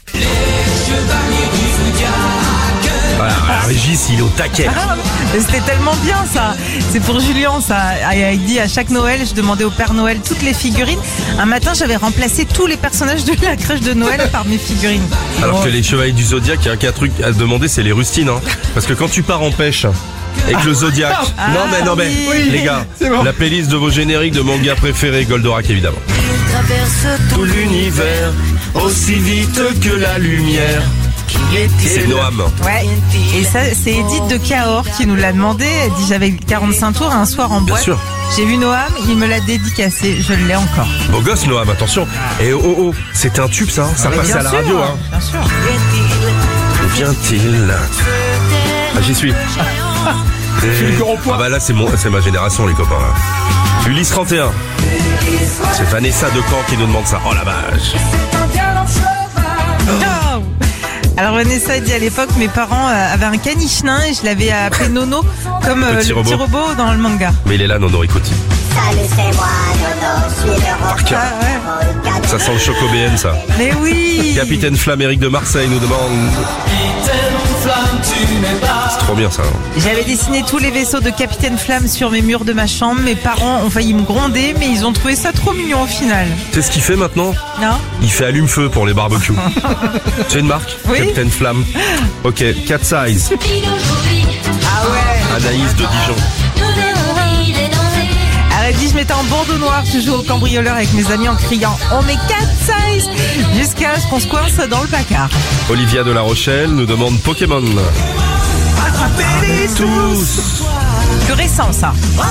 Voilà, alors Régis, il est au taquet. Mais c'était tellement bien ça. C'est pour Julien ça. Ah, Il dit à chaque Noël, je demandais au Père Noël toutes les figurines. Un matin, j'avais remplacé tous les personnages de la crèche de Noël par mes figurines. Alors Oh. que les Chevaliers du Zodiaque, il y a qu'un truc à demander, c'est les rustines. Hein. Parce que quand tu pars en pêche avec le Zodiaque... Ah, non mais non mais, oui. les gars, c'est bon. la playlist de vos génériques de mangas préférés, Goldorak évidemment. traverse Tout l'univers, aussi vite que la lumière. C'est Noam. Ouais. Et ça, c'est Edith de Cahors qui nous l'a demandé. Elle dit j'avais quarante-cinq tours un soir en Bien boîte. sûr. J'ai vu Noam, il me l'a dédicacé. Je l'ai encore. Beau gosse Noam, attention. Et oh oh, c'était un tube ça, hein. ça Mais passait bien à la sûr, radio. Hein. Bien sûr. Vient-il? Ah, j'y suis. Ah bah là c'est mon, c'est ma génération les copains là. Ulysse trente et un. C'est Vanessa de Caen qui nous demande ça. Oh la vache. Oh. Alors Vanessa dit à l'époque mes parents euh, avaient un caniche nain et je l'avais appelé Nono comme euh, Petit le petit robot. robot dans le manga. Mais il est là, Nono, écoute. Salut, c'est moi, Nono, je suis le Par cœur. Ah ouais. Ça sent le choco B N ça. Mais oui. Capitaine Flamme Eric de Marseille nous demande. C'est trop bien ça. hein. J'avais dessiné tous les vaisseaux de Capitaine Flamme sur mes murs de ma chambre. Mes parents ont failli me gronder, mais ils ont trouvé ça trop mignon au final. Tu sais ce qu'il fait maintenant? Non? Il fait allume-feu pour les barbecues. C'est une marque? Oui. Capitaine Flamme. Ok, Cat Size. Ah ouais. Anaïs de Dijon. Elle dit je m'étais en bandeau noir, je joue au cambrioleur avec mes amis en criant on met quatre size jusqu'à ce qu'on se coince dans le placard. Olivia de La Rochelle nous demande Pokémon. Tous. Plus récent ça.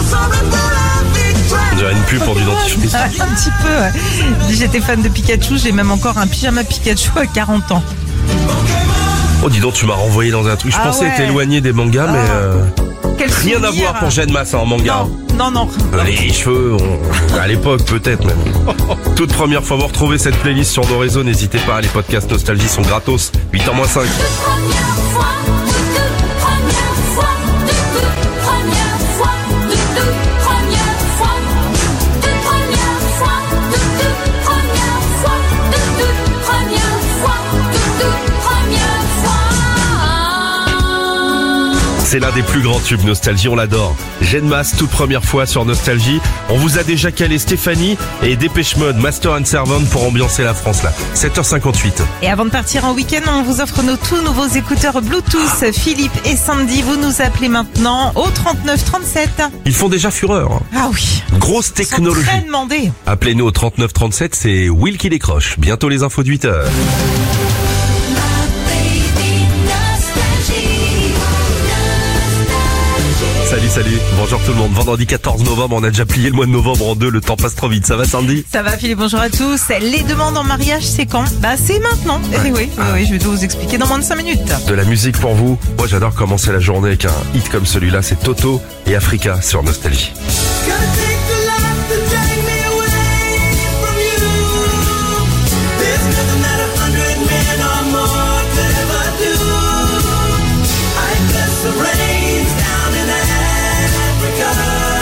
On dirait une pub pour du dentifrice. Un petit peu. Ouais. Elle dit, j'étais fan de Pikachu, j'ai même encore un pyjama Pikachu à quarante ans. Oh dis donc tu m'as renvoyé dans un truc. Je Ah pensais ouais. être éloigné des mangas mais euh, Quel rien à souvenir. voir pour Jeanne Masse en manga. Non, non, non. Euh, Les cheveux, on- à l'époque peut-être même. Toute première fois vous retrouvez cette playlist sur nos réseaux, n'hésitez pas, les podcasts Nostalgie sont gratos. huit heures moins cinq. C'est l'un des plus grands tubes Nostalgie, on l'adore. Jeanne Masse, toute première fois sur Nostalgie. On vous a déjà calé Stéphanie et Dépêche Mode, Master and Servant pour ambiancer la France là. sept heures cinquante-huit. Et avant de partir en week-end, on vous offre nos tout nouveaux écouteurs Bluetooth. Philippe et Sandy, vous nous appelez maintenant au trente-neuf trente-sept. Ils font déjà fureur. hein. Ah oui. Grosse Ils sont technologie. très demandés. Appelez-nous au trente-neuf trente-sept, c'est Will qui décroche. Bientôt les infos de huit heures. salut, bonjour tout le monde. Vendredi quatorze novembre, on a déjà plié le mois de novembre en deux, le temps passe trop vite. Ça va Sandy? Ça va Philippe, bonjour à tous. Les demandes en mariage, c'est quand? Bah c'est maintenant. Eh oui, oui, oui, je vais tout vous expliquer dans moins de cinq minutes. De la musique pour vous. Moi j'adore commencer la journée avec un hit comme celui-là, c'est Toto et Africa sur Nostalgie. Gonna take the life to take me away from you. There's nothing that a hundred men or more could ever do. I bless the rains down in Africa.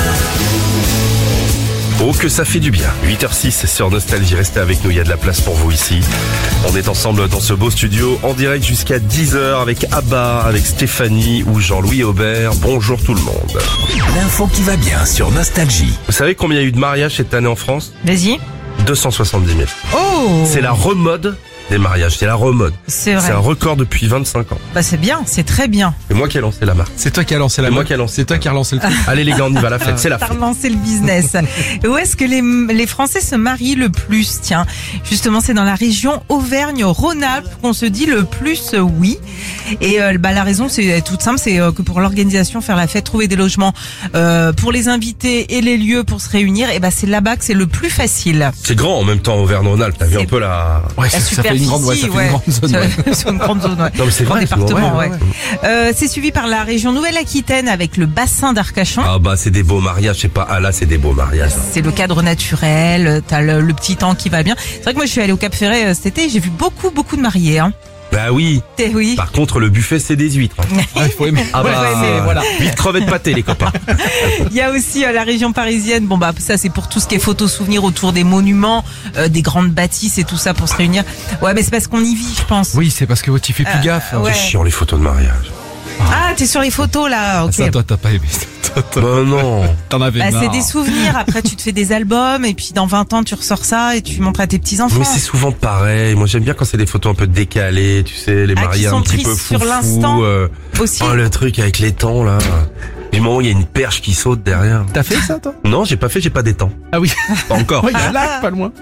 Oh que ça fait du bien. huit heures six sur Nostalgie, restez avec nous, il y a de la place pour vous ici. On est ensemble dans ce beau studio en direct jusqu'à dix heures avec Abba, avec Stéphanie ou Jean-Louis Aubert. Bonjour tout le monde. L'info qui va bien sur Nostalgie. Vous savez combien il y a eu de mariages cette année en France? Vas-y. deux cent soixante-dix mille. Oh. C'est la remode des mariages, c'est la remode. C'est vrai. C'est un record depuis vingt-cinq ans. Bah c'est bien, c'est très bien. C'est moi qui ai lancé la marque. C'est toi qui as lancé la C'est moi mode. qui ai lancé. C'est toi qui as relancé le truc. Allez les gars, on y va, la fête, c'est la T'as fête. relancé le business. Et où est-ce que les, les Français se marient le plus? Tiens, justement, c'est dans la région Auvergne-Rhône-Alpes qu'on se dit le plus euh, oui. Et euh, bah, la raison, c'est toute simple, c'est euh, que pour l'organisation, faire la fête, trouver des logements euh, pour les invités et les lieux pour se réunir, et bah c'est là-bas que c'est le plus facile. C'est grand en même temps Auvergne-Rhône-Alpes, t'as vu un peu la... Ouais, La ça, ça fait une grande, ouais, ça fait superficie, une grande zone. Ouais. C'est une grande zone, ouais. Non mais c'est Grand vrai, c'est bon, département, ouais, ouais. ouais. Euh, c'est suivi par la région Nouvelle-Aquitaine avec le bassin d'Arcachon. Ah bah c'est des beaux mariages, je sais pas, ah là c'est des beaux mariages. C'est le cadre naturel, t'as le, le petit temps qui va bien. C'est vrai que moi je suis allée au Cap Ferret euh, cet été, j'ai vu beaucoup beaucoup de mariés. Hein. Bah oui, Eh oui. par contre le buffet c'est des huîtres. hein. Ouais, il faut aimer. Ah bah, ouais, mais voilà. huîtres crevettes pâtées les copains. Il y a aussi euh, la région parisienne. Bon bah ça c'est pour tout ce qui est photos souvenirs autour des monuments, euh, des grandes bâtisses et tout ça pour se réunir. Ouais mais c'est parce qu'on y vit, je pense. Oui, c'est parce que tu fais plus Euh, gaffe. hein. ouais. C'est chiant les photos de mariage. Ah t'es sur les photos là. Ok. Ça, toi, t'as pas aimé. Toi, toi, Bah non. T'en avais Bah, marre. c'est des souvenirs. Après tu te fais des albums et puis dans vingt ans tu ressors ça et tu montres à tes petits enfants. Mais c'est souvent pareil. Moi j'aime bien quand c'est des photos un peu décalées, tu sais, les Ah, qui mariés sont un petit prises peu sur foufou. l'instant. Euh, Aussi. oh, le truc avec les temps là. Du moment où il y a une perche qui saute derrière. T'as fait ça, toi? Non, j'ai pas fait, j'ai pas des temps. Ah oui. Pas encore. Oui, il y a là, pas loin.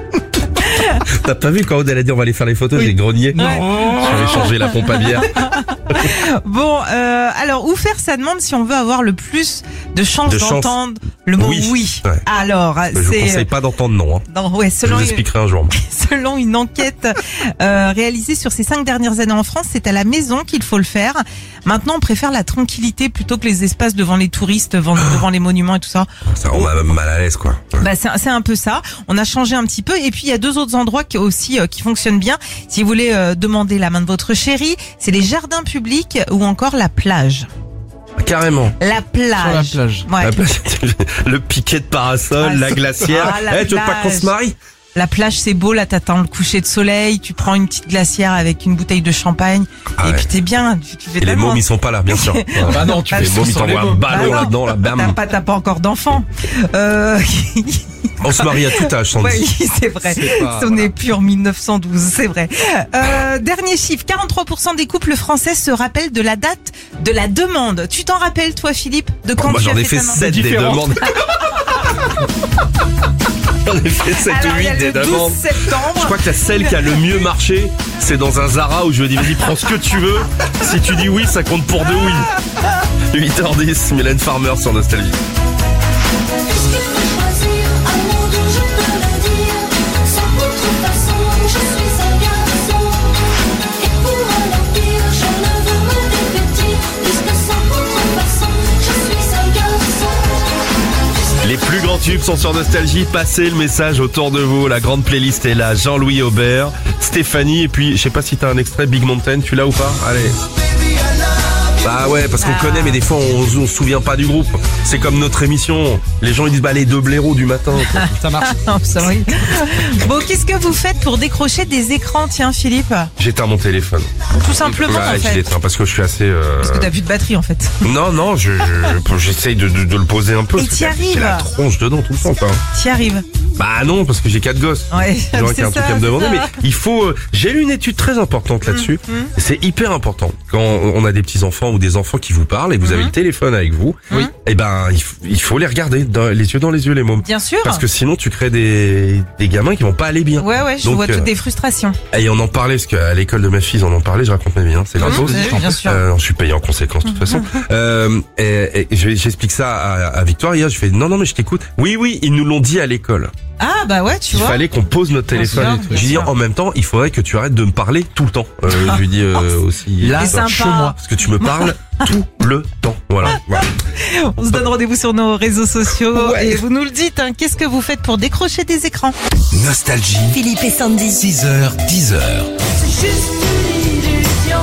T'as pas vu quand Aude elle a dit on va aller faire les photos, Oui. j'ai grogné. Ouais. J'avais changé la pompe à bière. Bon, euh, alors où faire sa demande si on veut avoir le plus de chances De chance. d'entendre le mot Oui. oui, Ouais. Alors, Je vous c'est conseille pas d'entendre non. Hein. non, ouais, Je selon vous expliquerai un jour. selon une enquête euh, réalisée sur ces cinq dernières années en France, c'est à la maison qu'il faut le faire. Maintenant, on préfère la tranquillité plutôt que les espaces devant les touristes, devant, devant les monuments et tout ça. Ça rend ma- mal à l'aise quoi. Ouais. Bah c'est c'est un peu ça. On a changé un petit peu et puis il y a deux autres endroits qui aussi euh, qui fonctionnent bien. Si vous voulez euh, demander la main de votre chéri, c'est les jardins publics ou encore la plage. Carrément. La plage. Sur la plage. Ouais. La plage, le piquet de parasol, Ah, la c'est- glacière. Ah, la Eh, tu veux pas qu'on plage. se marie? La plage, c'est beau, là, t'attends le coucher de soleil, tu prends une petite glacière avec une bouteille de champagne, Ah et ouais. puis t'es bien, tu, tu fais Et les tellement- mômes ils sont pas là, bien sûr. Bah non, tu Ah, fais Les mômes ils sans les t'envoient un mômes. ballon Bah non. là-dedans, là, T'as bam. pas, t'as pas encore d'enfants. Euh... On se marie à tout âge, Sandy. Oui, c'est vrai. C'est pas- On n'est plus en mille neuf cent douze, c'est vrai. Euh, dernier chiffre, quarante-trois pour cent des couples français se rappellent de la date de la demande. Tu t'en rappelles, toi, Philippe, de quand Moi tu j'en as ai fait fait ta sept des Différentes. demandes. J'en ai fait sept Alors, ou il y a huit des le douze demandes. septembre. Je crois que la celle qui a le mieux marché, c'est dans un Zara où je lui ai dit vas-y prends ce que tu veux. Si tu dis oui, ça compte pour deux oui. huit heures dix, Mylène Farmer sur Nostalgie. Est-ce qu'il faut choisir un mot dont je peux le dire sans contrefaçon, je suis un garçon. Et pour un empire, je ne veux me dévêtir, puisque sans contrefaçon, je suis un garçon. Les plus grands tubes sont sur Nostalgie. Passez le message autour de vous. La grande playlist est là. Jean-Louis Aubert, Stéphanie et puis je sais pas si t'as un extrait Big Mountain. Tu l'as ou pas? Allez. Bah ouais, parce qu'on Ah. connaît, mais des fois on, on se souvient pas du groupe. C'est comme notre émission. Les gens ils disent bah les deux blaireaux du matin. quoi. Ça marche. Non, ça, oui. Bon, qu'est-ce que vous faites pour décrocher des écrans, tiens, Philippe? J'éteins mon téléphone. Tout simplement, Ouais, en je fait. l'éteins parce que je suis assez. euh, Parce que t'as plus de batterie, en fait. Non, non, je, je- j'essaye de, de, de le poser un peu. Et parce que t'y j'ai arrives. la tronche dedans tout le temps, quoi. T'y arrives. Bah non, parce que j'ai quatre gosses. Ouais, J'aurais c'est qu'un truc ça, à me c'est demander, ça. mais il faut. euh, J'ai lu une étude très importante là-dessus. Mhm. C'est hyper important quand on a des petits enfants ou des enfants qui vous parlent et vous Mhm. avez le téléphone avec vous. Oui. Et ben il faut, il faut les regarder dans, les yeux dans les yeux les mômes. Bien sûr. Parce que sinon tu crées des des gamins qui vont pas aller bien. Ouais, ouais, je Donc, vois euh, toutes des frustrations. Et on en parlait parce qu'à l'école de ma fille, on en parlait. Je raconte ma vie, hein, c'est gratos. Oui, bien sûr. Euh, je suis payé en conséquence de toute façon. Euh, et, et je- j'explique ça à, à Victoire hier. Je fais non non mais je t'écoute. Oui oui, ils nous l'ont dit à l'école. Ah, bah ouais, tu Il vois. fallait qu'on pose notre Bien téléphone. sûr, Je bien lui dis sûr. en même temps, il faudrait que tu arrêtes de me parler tout le temps. Euh, je lui dis euh, aussi. Là, C'est ça. sympa. chez moi. Parce que tu me parles tout le temps. Voilà. voilà. On se donne rendez-vous sur nos réseaux sociaux Ouais. et vous nous le dites, hein, qu'est-ce que vous faites pour décrocher des écrans? Nostalgie, Philippe et Sandy. six heures, dix heures. C'est juste une illusion,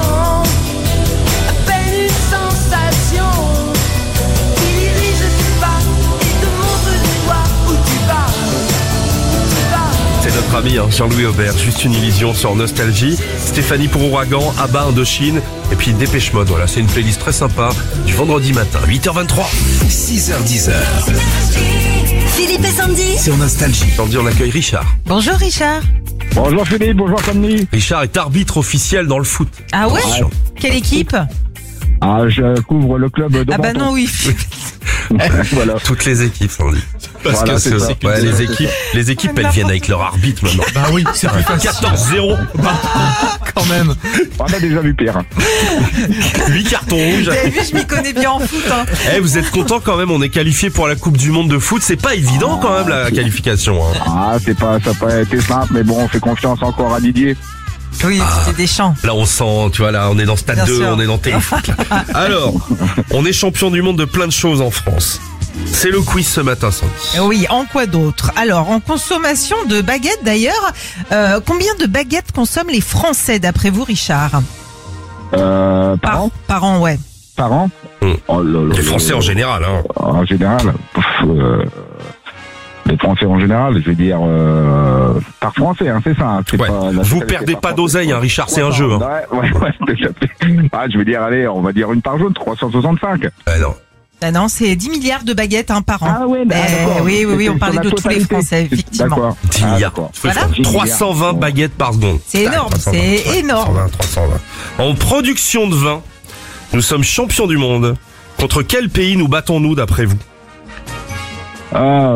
à peine une sensation qui dirige tes pas et te montre du doigt où tu vas. Où tu vas. C'est notre ami hein, Jean-Louis Aubert. Juste une illusion sur Nostalgie. Stéphanie pour Ouragan, Abba Indochine et puis Dépêche Mode. Voilà, c'est une playlist très sympa du vendredi matin, huit heures vingt-trois. six heures, dix heures. Philippe et Sandy. Sur Nostalgie. Tandis on accueille Richard. Bonjour Richard. Bonjour Philippe, bonjour Sandy. Richard est arbitre officiel dans le foot. Ah ouais? Attention. Quelle équipe? Ah, je couvre le club de Ah bah Menton. non, oui. Voilà. Toutes les équipes, on dit. Parce Voilà, que c'est c'est- ça. ouais, les équipes, les équipes, elles viennent avec leur arbitre maintenant. Bah oui, c'est plus facile. quatorze zéro, Quand même. On a déjà vu pire. huit cartons rouges. Vous avez vu, je m'y connais bien en foot. Hein. Eh, vous êtes content quand même, on est qualifié pour la Coupe du Monde de foot. C'est pas évident quand même la qualification. Hein. Ah, c'est pas, ça n'a pas été simple, mais bon, on fait confiance encore à Didier. Oui, c'était des champs. Là on sent, tu vois là, on est dans Stade Bien deux, sûr. on est dans Téléfoot. là. Alors, on est champion du monde de plein de choses en France. C'est le quiz ce matin, Sandy. Oui, en quoi d'autre? Alors, en consommation de baguettes d'ailleurs, euh, combien de baguettes consomment les Français d'après vous, Richard? Euh, par an Par an, ouais. Par an Hum. Oh là là Les là Français là. en général. Hein. En général pouf, euh, les Français en général, je veux dire, euh, par Français, hein, c'est ça. hein, c'est Ouais. pas la Vous totalité perdez par pas Français. d'oseille, hein, Richard, c'est un jeu. Hein. Ouais, ouais, ouais, tout à fait. Ah, je veux dire, allez, on va dire une par jour, trois cent soixante-cinq. Ah non. Ah non, c'est dix milliards de baguettes hein, par an. Ah ouais, bah, Eh d'accord. oui, oui, oui, on C'était parlait sur de la tous les totalité. Français, effectivement. D'accord. dix Ah, milliards. d'accord. Tu fais Voilà. ça. trois cent vingt baguettes par seconde. C'est Tac, énorme, trois cent vingt. c'est Ouais, énorme. trois cent vingt, trois cent vingt. En production de vin, nous sommes champions du monde. Contre quel pays nous battons-nous d'après vous? Ah,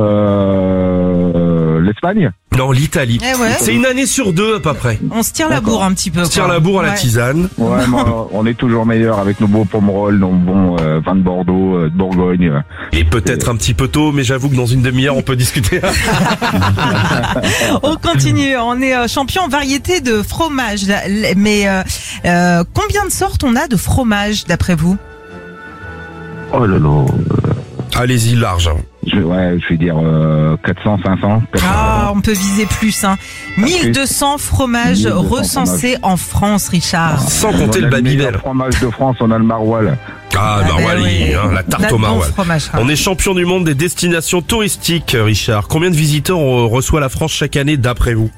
euh, l'Espagne. Non, l'Italie. Eh ouais. C'est une année sur deux à peu près. On se tire la D'accord. bourre un petit peu. On se tire quoi. la bourre à la Ouais. tisane. Ouais, moi, on est toujours meilleur avec nos beaux pommerolles, nos bons euh, vins de Bordeaux, euh, de Bourgogne. Et peut-être un petit peu tôt, mais j'avoue que dans une demi-heure, on peut discuter. On continue, on est euh, champion en variété de fromage. Là, l- Mais euh, euh, combien de sortes on a de fromage d'après vous? Oh là là. Allez-y, large. hein. Je, ouais, je vais dire euh, quatre cents, cinq cents. quatre cents. Ah, on peut viser plus. Hein. mille deux cents fromages mille deux cents recensés en France, Richard. Sans On compter a le meilleur Babybel. fromage de France, on a le maroilles. Ah, Ah, maroilles, ben oui. hein, la tarte Notre au bon maroilles. fromage, hein. On est champion du monde des destinations touristiques, Richard. Combien de visiteurs euh, reçoit la France chaque année d'après vous?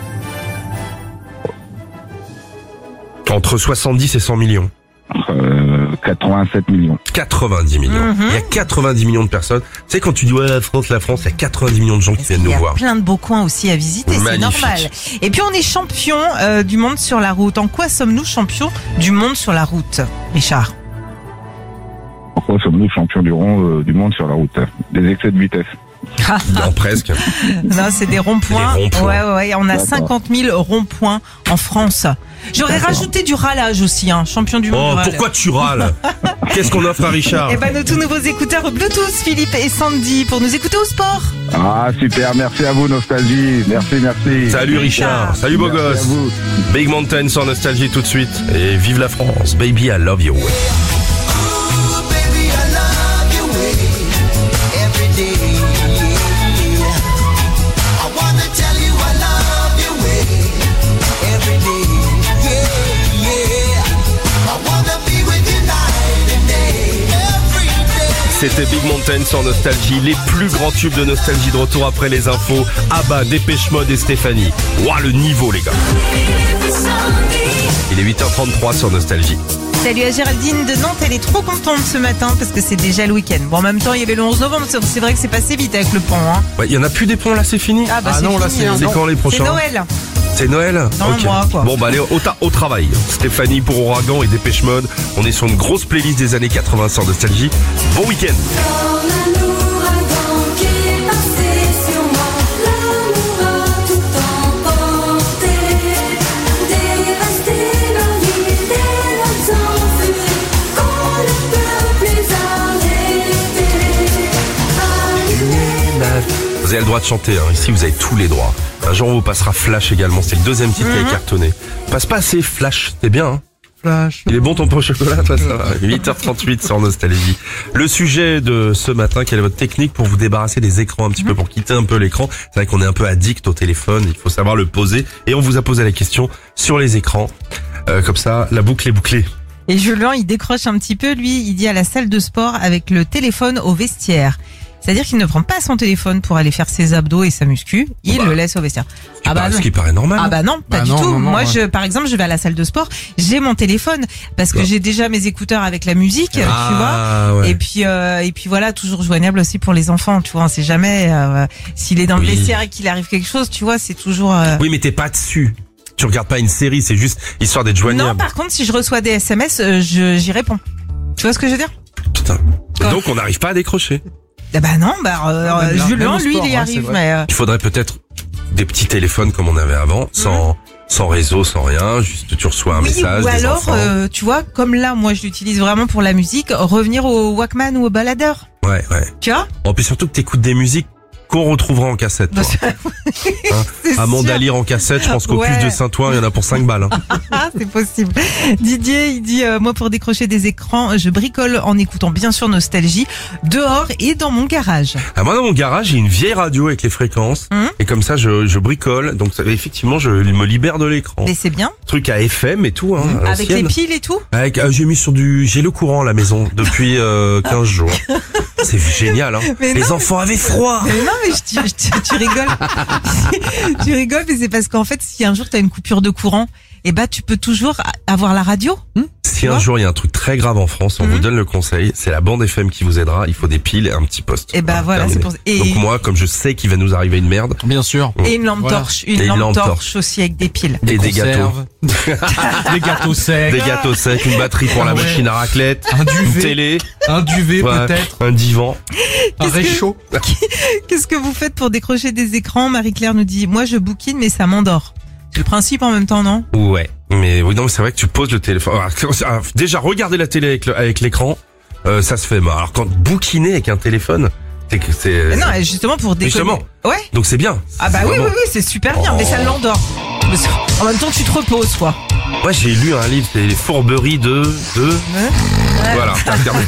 Entre soixante-dix et cent millions. Euh, quatre-vingt-sept millions. quatre-vingt-dix millions. Mhm. Il y a quatre-vingt-dix millions de personnes. Tu sais, quand tu dis ouais, la France, la France, il y a quatre-vingt-dix millions de gens qui Parce viennent qu'il y nous a voir. plein de beaux coins aussi à visiter, c'est Magnifique. normal. Et puis on est champion euh, du monde sur la route. En quoi sommes-nous champions du monde sur la route, Richard? Pourquoi sommes-nous champions du, rond, euh, du monde sur la route? Des excès de vitesse. Non, presque. Non, c'est des ronds-points. Des ronds-points. Ouais, ouais, ouais, on a D'accord. cinquante mille ronds-points en France. J'aurais D'accord. rajouté du râlage aussi, hein, champion du monde. Oh, du râle. pourquoi tu râles? Qu'est-ce qu'on offre à Richard? Eh ben, nos tout nouveaux écouteurs Bluetooth, Philippe et Sandy, pour nous écouter au sport. Ah, super, merci à vous, Nostalgie. Merci, merci. Salut Richard. Salut beau Merci gosse. à vous. Big Mountain sur Nostalgie tout de suite. Et vive la France. Baby, I love you. Baby, I love you every day. I wanna tell you I love you every day. Yeah, yeah. I wanna be with you night and day, every day. C'était Big Mountain sur Nostalgie. Les plus grands tubes de Nostalgie de retour après les infos. Abba, Dépêche Mode et Stéphanie. Waouh, le niveau les gars. Il est huit heures trente-trois sur Nostalgie. Salut à Géraldine de Nantes, elle est trop contente ce matin parce que c'est déjà le week-end. Bon, en même temps, il y avait le onze novembre, c'est vrai que c'est passé vite avec le pont. Hein. Ouais, il y en a plus des ponts là, c'est fini. Ah bah Ah c'est non, là, fini, c'est- hein. C'est quand les C'est prochains? Noël. C'est Noël. Dans un mois, quoi. Bon bah allez au, ta- au travail. Stéphanie pour Ouragan et Dépêche Mode. On est sur une grosse playlist des années quatre-vingts sur Nostalgie. Bon week-end. Comme un ouragan qui est passé sur moi, l'amour a tout emporté, dévasté nos vies, des lames en furie, qu'on ne peut plus arrêter. Allumez Vous avez le droit de chanter, hein. Ici vous avez tous les droits. Un jour on vous passera Flash également, c'est le deuxième titre qui a cartonné. Passe pas assez Flash, c'est bien hein. Flash. Il est bon ton pot au chocolat, toi, ça va. huit heures trente-huit sur Nostalgie. Le sujet de ce matin, quelle est votre technique pour vous débarrasser des écrans un petit peu, pour quitter un peu l'écran? C'est vrai qu'on est un peu addict au téléphone, il faut savoir le poser. Et on vous a posé la question sur les écrans. Euh, comme ça, la boucle est bouclée. Et Julien, il décroche un petit peu, lui, il dit à la salle de sport avec le téléphone au vestiaire. C'est-à-dire qu'il ne prend pas son téléphone pour aller faire ses abdos et sa muscu, il Bah, le laisse au vestiaire. Ah bah, ce qui paraît normal. Ah bah non, pas Bah du non, tout. non, non, Moi, ouais. je, par exemple, je vais à la salle de sport, j'ai mon téléphone parce que Bah. j'ai déjà mes écouteurs avec la musique, tu vois. Ah, ouais. Et puis, euh, et puis voilà, toujours joignable aussi pour les enfants, tu vois. On sait jamais euh, s'il est dans Oui. le vestiaire et qu'il arrive quelque chose, tu vois. C'est toujours. euh, Oui, mais t'es pas dessus. Tu regardes pas une série, c'est juste histoire d'être Non, joignable. par contre, si je reçois des S M S, euh, je, j'y réponds. Tu vois ce que je veux dire? Putain. Quoi Donc on n'arrive pas à décrocher. Ah bah non, bah euh, Ah, même là, Julien, même au lui, sport, il y ouais, arrive, c'est vrai. mais. euh, Il faudrait peut-être des petits téléphones comme on avait avant, sans, sans réseau, sans rien, juste tu reçois un Oui, message ou des alors, enfants. euh, tu vois, comme là, moi, je l'utilise vraiment pour la musique, revenir au Walkman ou au baladeur. Ouais, ouais. Tu vois? Bon, puis surtout que t'écoutes des musiques qu'on retrouvera en cassette. Toi. Hein, C'est Amanda sûr. Lear en cassette, je pense qu'au Ouais. plus de Saint-Ouen, il y en a pour cinq balles. Hein. Ah, c'est possible. Didier, il dit, euh, moi, pour décrocher des écrans, je bricole en écoutant bien sûr Nostalgie, dehors et dans mon garage. Ah, moi, dans mon garage, j'ai une vieille radio avec les fréquences. Hum. Et comme ça, je, je bricole. Donc, ça, effectivement, je me libère de l'écran. Mais c'est bien. Truc à F M et tout, hein. à Avec les l'ancienne. piles et tout. Avec, euh, j'ai mis sur du, j'ai le courant à la maison depuis euh, quinze jours. C'est génial, hein. Mais Les non, enfants avaient froid. Mais non, mais je, tu, tu, tu rigoles. Tu rigoles, mais c'est parce qu'en fait, si un jour tu as une coupure de courant, eh ben, tu peux toujours avoir la radio. Si Tu un vois jour il y a un truc très grave en France, on Mhm. vous donne le conseil, c'est la bande F M qui vous aidera. Il faut des piles et un petit poste. Et ben voilà, terminé. c'est pour et, Donc moi, comme je sais qu'il va nous arriver une merde, Bien sûr. et une lampe Voilà. torche, une, Et une lampe, lampe torche, torche. aussi avec des piles. et des gâteaux, Conserves. Des gâteaux secs. des gâteaux secs, une batterie pour la Ah ouais. machine à raclette, Un une duvet. télé, Un duvet ouais, peut-être. un divan. Un Qu'est-ce que- réchaud. Qu'est-ce que vous faites pour décrocher des écrans? Marie-Claire nous dit, moi je bouquine mais ça m'endort. C'est le principe en même temps, non? Ouais. Mais oui, non, mais c'est vrai que tu poses le téléphone. Alors, déjà, regarder la télé avec le- avec l'écran, euh, ça se fait. Mais alors quand bouquiner avec un téléphone, c'est que c'est. Mais non, justement pour déconner. Justement. Ouais. Donc c'est bien. Ah bah C'est oui, oui, vraiment- oui, c'est super bien, mais ça l'endort. Parce que, en même temps, tu te reposes, quoi. Moi, j'ai lu un livre, c'est les fourberies de de. Voilà. t'as regardé.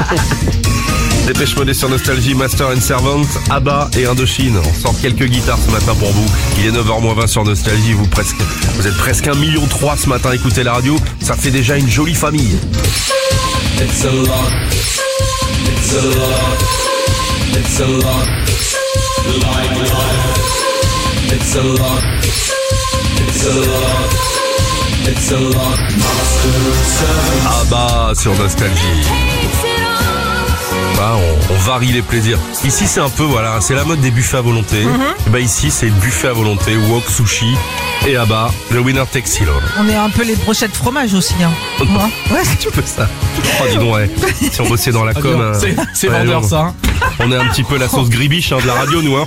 Dépêche Mode sur Nostalgie, Master and Servant, Abba et Indochine. On sort quelques guitares ce matin pour vous. Il est neuf heures moins vingt sur Nostalgie. Vous presque, vous êtes presque un million trois ce matin à écouter la radio. Ça fait déjà une jolie famille. It's a lot. It's a lot. It's a lot. Like life. It's a lot. It's a lot. It's a lot. Master and servant. Abba sur Nostalgie. Bah, on, on varie les plaisirs. Ici, c'est un peu, voilà, c'est la mode des buffets à volonté. Et bah ici, c'est buffet à volonté, wok, sushi et Abba, le winner takes it all. On est un peu les brochettes fromage aussi, hein. Ouais. Ouais. Tu peux ça. Oh, dis donc, ouais. Si on bossait dans la Ah, com, bien. euh, C'est c'est ouais, vendeur on- ça. hein. On est un petit peu la sauce gribiche hein, de la radio, nous. Hein.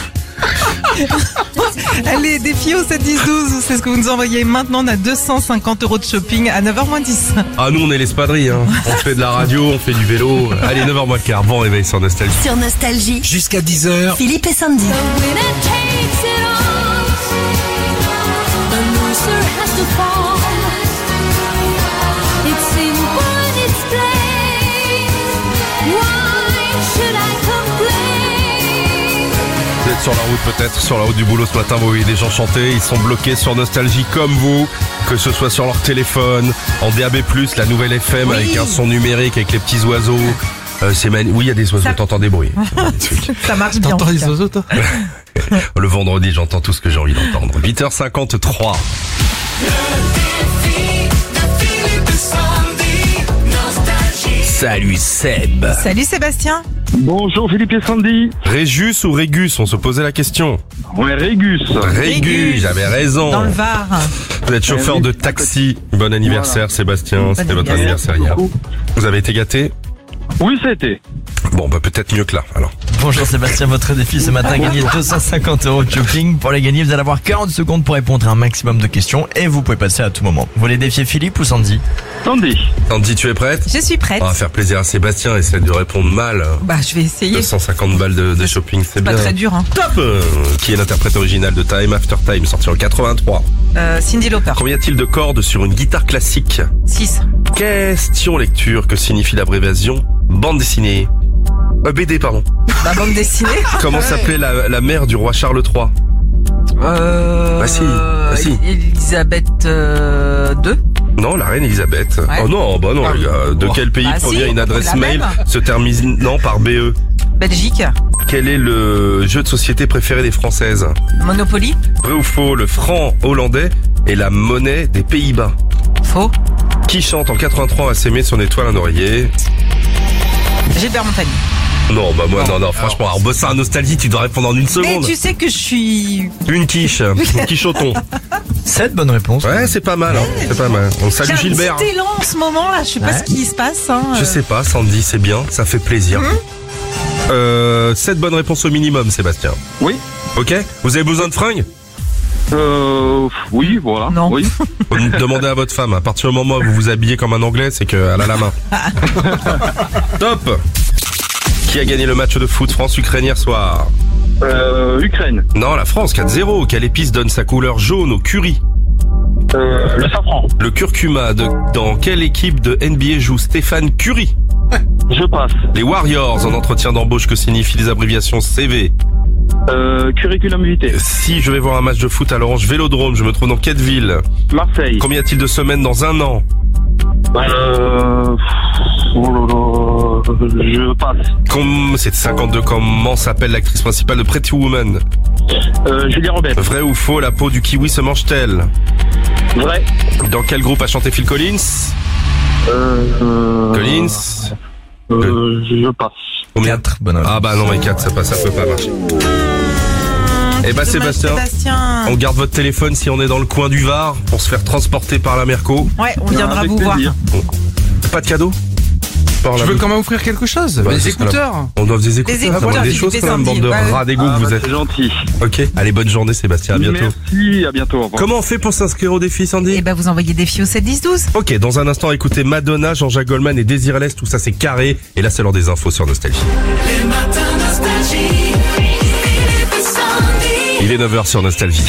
Allez, défi au sept dix douze, c'est ce que vous nous envoyez maintenant. On a deux cent cinquante euros de shopping à neuf heures moins dix. Ah, nous, on est l'espadrille. Hein. On fait de la radio, on fait du vélo. Allez, neuf heures moins quart. Bon réveil sur Nostalgie. Sur Nostalgie, Jusqu'à dix heures. Philippe et Sandy. Vous êtes sur la route peut-être, sur la route du boulot ce matin, vous voyez des gens chanter, ils sont bloqués sur Nostalgie comme vous, que ce soit sur leur téléphone, en D A B plus, la nouvelle F M Oui. avec un son numérique, avec les petits oiseaux. Euh, c'est mani- Oui, il y a des oiseaux, Ça- t'entends des bruits. Ça marche bien. en T'entends tout les cas. oiseaux toi? Le vendredi, j'entends tout ce que j'ai envie d'entendre. huit heures cinquante-trois. Le défi de Philippe et Sandy. Salut Seb. Salut Sébastien. Bonjour Philippe et Sandy. Régus ou Régus, on se posait la question. Ouais, Régus. Régus, j'avais raison. Dans le Var. Vous êtes chauffeur Eh oui, de taxi. Bon anniversaire Sébastien, c'était votre anniversaire. anniversaire hier. Vous avez été gâté? Oui, ça a été. Bon, bah peut-être mieux que là, alors. Bonjour Sébastien, votre défi ce matin, gagner deux cent cinquante euros de shopping. Pour les gagner, vous allez avoir quarante secondes pour répondre à un maximum de questions et vous pouvez passer à tout moment. Vous voulez défier Philippe ou Sandy? Sandy. Sandy, tu es prête? Je suis prête. On va faire plaisir à Sébastien, essaie de répondre mal. Bah, je vais essayer. deux cent cinquante balles de, de shopping, c'est Pas bien. très dur, hein. Top. Euh, Qui est l'interprète original de Time After Time, sorti en quatre-vingt-trois? Euh, Cyndi Lauper. Combien y a-t-il de cordes sur une guitare classique? six. Question lecture, que signifie l'abréviation bande dessinée? Euh, B D, pardon. Bah, bande dessinée. Comment s'appelait la, la mère du roi Charles trois? Euh... Bah si, bah si. Elisabeth euh, deux. Non, la reine Elisabeth. Ouais. Oh non, bah non, Ah. les gars. De quel pays Bah provient si, une adresse la mail même. se terminant par B E? Belgique. Quel est le jeu de société préféré des Françaises? Monopoly. Vrai ou faux, le franc hollandais est la monnaie des Pays-Bas? Faux. Qui chante en quatre-vingt-trois à s'aimer son étoile un oreiller? Gilbert Montagny. Non, bah moi, non, non, franchement, alors bosser un nostalgie, tu dois répondre en une Mais seconde. tu sais que je suis... Une quiche, une quichoton. sept bonnes réponses. Ouais, c'est pas mal, hein, c'est pas mal. On J'ai salue un Gilbert. petit élan en ce moment là, je sais pas Ouais. ce qui se passe. Hein. Je sais pas, Sandy, c'est bien, ça fait plaisir. Euh, sept bonnes réponses au minimum, Sébastien. Oui. Ok? Vous avez besoin de fringues? Euh, oui, voilà. Non. Oui. Demandez à votre femme, à partir du moment où vous vous habillez comme un anglais, c'est qu'elle a la main. Top! Qui a gagné le match de foot France-Ukraine hier soir? Euh, Ukraine. Non, la France, quatre zéro. Quelle épice donne sa couleur jaune au curry? Euh, le safran. Le curcuma, de, dans quelle équipe de N B A joue Stéphane Curry? Je passe. Les Warriors, en entretien d'embauche, que signifient les abréviations C V? Euh, curriculum vitae. Si je vais voir un match de foot à l'Orange Vélodrome, je me trouve dans quelle ville? Marseille. Combien y a-t-il de semaines dans un an? Euh, oh là là, je passe. Comme, c'est cinquante-deux. Comment s'appelle l'actrice principale de Pretty Woman? Euh, Julia Roberts. Vrai ou faux, la peau du kiwi se mange-t-elle? Vrai. Dans quel groupe a chanté Phil Collins? Euh, euh, Collins? Euh, je passe. Combien? quatre bonnes réponses. Ah bah non, mais quatre, ça, passe, ça peut pas marcher. Eh bah Dommage, Sébastien, Sébastien. on garde votre téléphone si on est dans le coin du Var pour se faire transporter par la Merco. Ouais, on viendra Avec vous voir. plaisir. Pas de cadeau? Par Je la veux bouche. quand même offrir quelque chose. Bah, Des ce sera la- écouteurs. On doit des écouteurs, Des ça écouteurs, va des Philippe choses et quand même, Sandy, bande de ouais. rats d'égout Ah, que vous bah, êtes. c'est gentil. Ok, allez, bonne journée Sébastien, à bientôt. Merci, à bientôt. Au revoir. Comment on fait pour s'inscrire au défi, Sandy? Et ben vous envoyez des filles au sept dix douze. Ok, dans un instant, écoutez Madonna, Jean-Jacques Goldman et Désirless, tout ça c'est carré. Et là, c'est l'heure des infos sur Nostalgie. Les matins nostalgie. Philippe et Sandy. Il est neuf heures sur Nostalgie.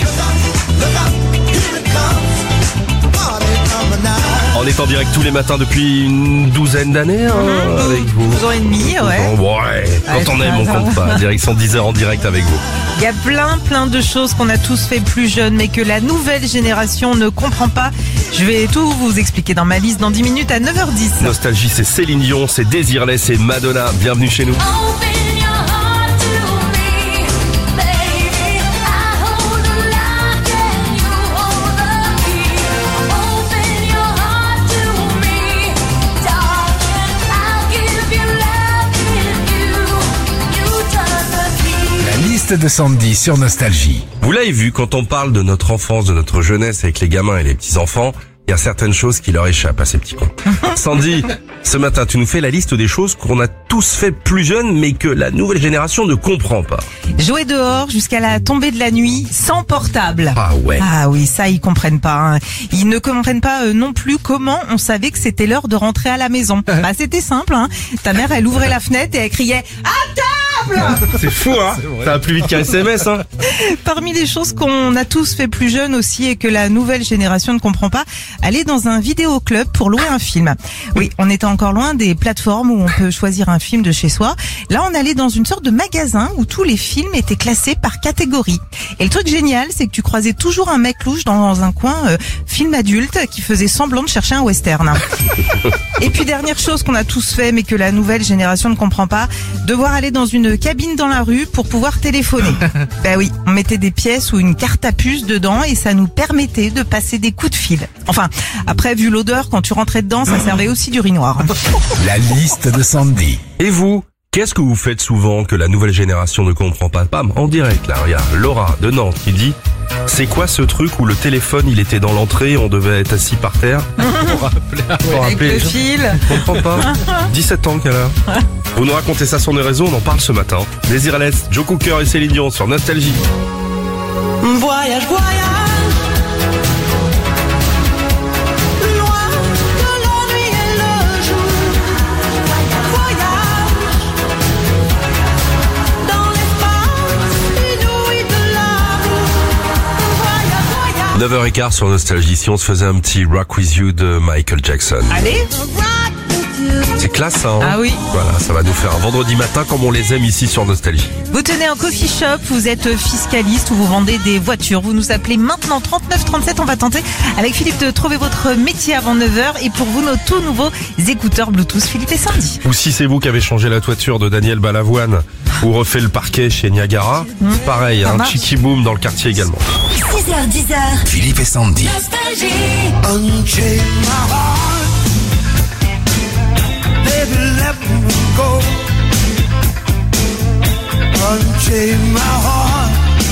On est en direct tous les matins depuis une douzaine d'années hein, avec vous. Deux ans et demi, ouais. Bon, ouais, quand on Ouais, aime, on ça compte va. pas. Direction dix heures en direct avec vous. Il y a plein, plein de choses qu'on a tous fait plus jeunes, mais que la nouvelle génération ne comprend pas. Je vais tout vous expliquer dans ma liste dans dix minutes à neuf heures dix. Nostalgie, c'est Céline Dion, c'est Désirless et Madonna. Bienvenue chez nous. Open your heart to me, baby. I hold the lock and you hold the key. Open your heart to me, darling. I'll give you love if you, you turn the key. La liste de Sandy sur Nostalgie. Vous l'avez vu, quand on parle de notre enfance, de notre jeunesse avec les gamins et les petits-enfants, il y a certaines choses qui leur échappent à ces petits cons. Sandy, ce matin, tu nous fais la liste des choses qu'on a tous fait plus jeunes, mais que la nouvelle génération ne comprend pas. Jouer dehors jusqu'à la tombée de la nuit sans portable. Ah ouais. Ah oui, ça ils comprennent pas. Hein. Ils ne comprennent pas euh, non plus comment on savait que c'était l'heure de rentrer à la maison. Bah c'était simple. Hein. Ta mère, elle ouvrait la fenêtre et elle criait à table. C'est fou, hein? Ça va plus vite qu'un S M S, hein? Parmi les choses qu'on a tous fait plus jeunes aussi et que la nouvelle génération ne comprend pas, aller dans un vidéoclub pour louer un film. Oui, on était encore loin des plateformes où on peut choisir un film de chez soi. Là, on allait dans une sorte de magasin où tous les films étaient classés par catégorie. Et le truc génial, c'est que tu croisais toujours un mec louche dans un coin euh, film adulte qui faisait semblant de chercher un western. Et puis dernière chose qu'on a tous fait mais que la nouvelle génération ne comprend pas, devoir aller dans une cabine dans la rue pour pouvoir téléphoner. Bah oui, on mettait des pièces ou une carte à puce dedans et ça nous permettait de passer des coups de fil. Enfin, après, vu l'odeur, quand tu rentrais dedans, ça servait aussi d'urinoir. La liste de Sandy. Et vous, qu'est-ce que vous faites souvent que la nouvelle génération ne comprend pas? Pam, en direct, là, regarde, Laura de Nantes qui dit « C'est quoi ce truc où le téléphone, il était dans l'entrée, on devait être assis par terre ?» Pour Avec rappeler, le fil. je comprends pas. dix-sept ans qu'elle a. Vous nous racontez ça sur les réseaux, on en parle ce matin. Désirless, Joe Cooker et Céline Dion sur Nostalgie. Voyage, voyage, loin de l'ennui et le jour. Voyage, dans l'espace inouï de l'amour. Voyage, voyage. neuf heures quinze sur Nostalgie, si on se faisait un petit Rock With You de Michael Jackson. Allez. C'est classe, hein. Ah oui. Voilà, ça va nous faire un vendredi matin comme on les aime ici sur Nostalgie. Vous tenez un coffee shop, vous êtes fiscaliste ou vous vendez des voitures. Vous nous appelez maintenant trente-neuf trente-sept. On va tenter avec Philippe de trouver votre métier avant neuf heures. Et pour vous, nos tout nouveaux écouteurs Bluetooth Philippe et Sandy. Ou si c'est vous qui avez changé la toiture de Daniel Balavoine ou refait le parquet chez Niagara, c'est pareil, Ça un marche. cheeky boom dans le quartier également. six heures, dix heures. Philippe et Sandy. Nostalgie. Unchain my heart, baby, let me go. Unchain my heart,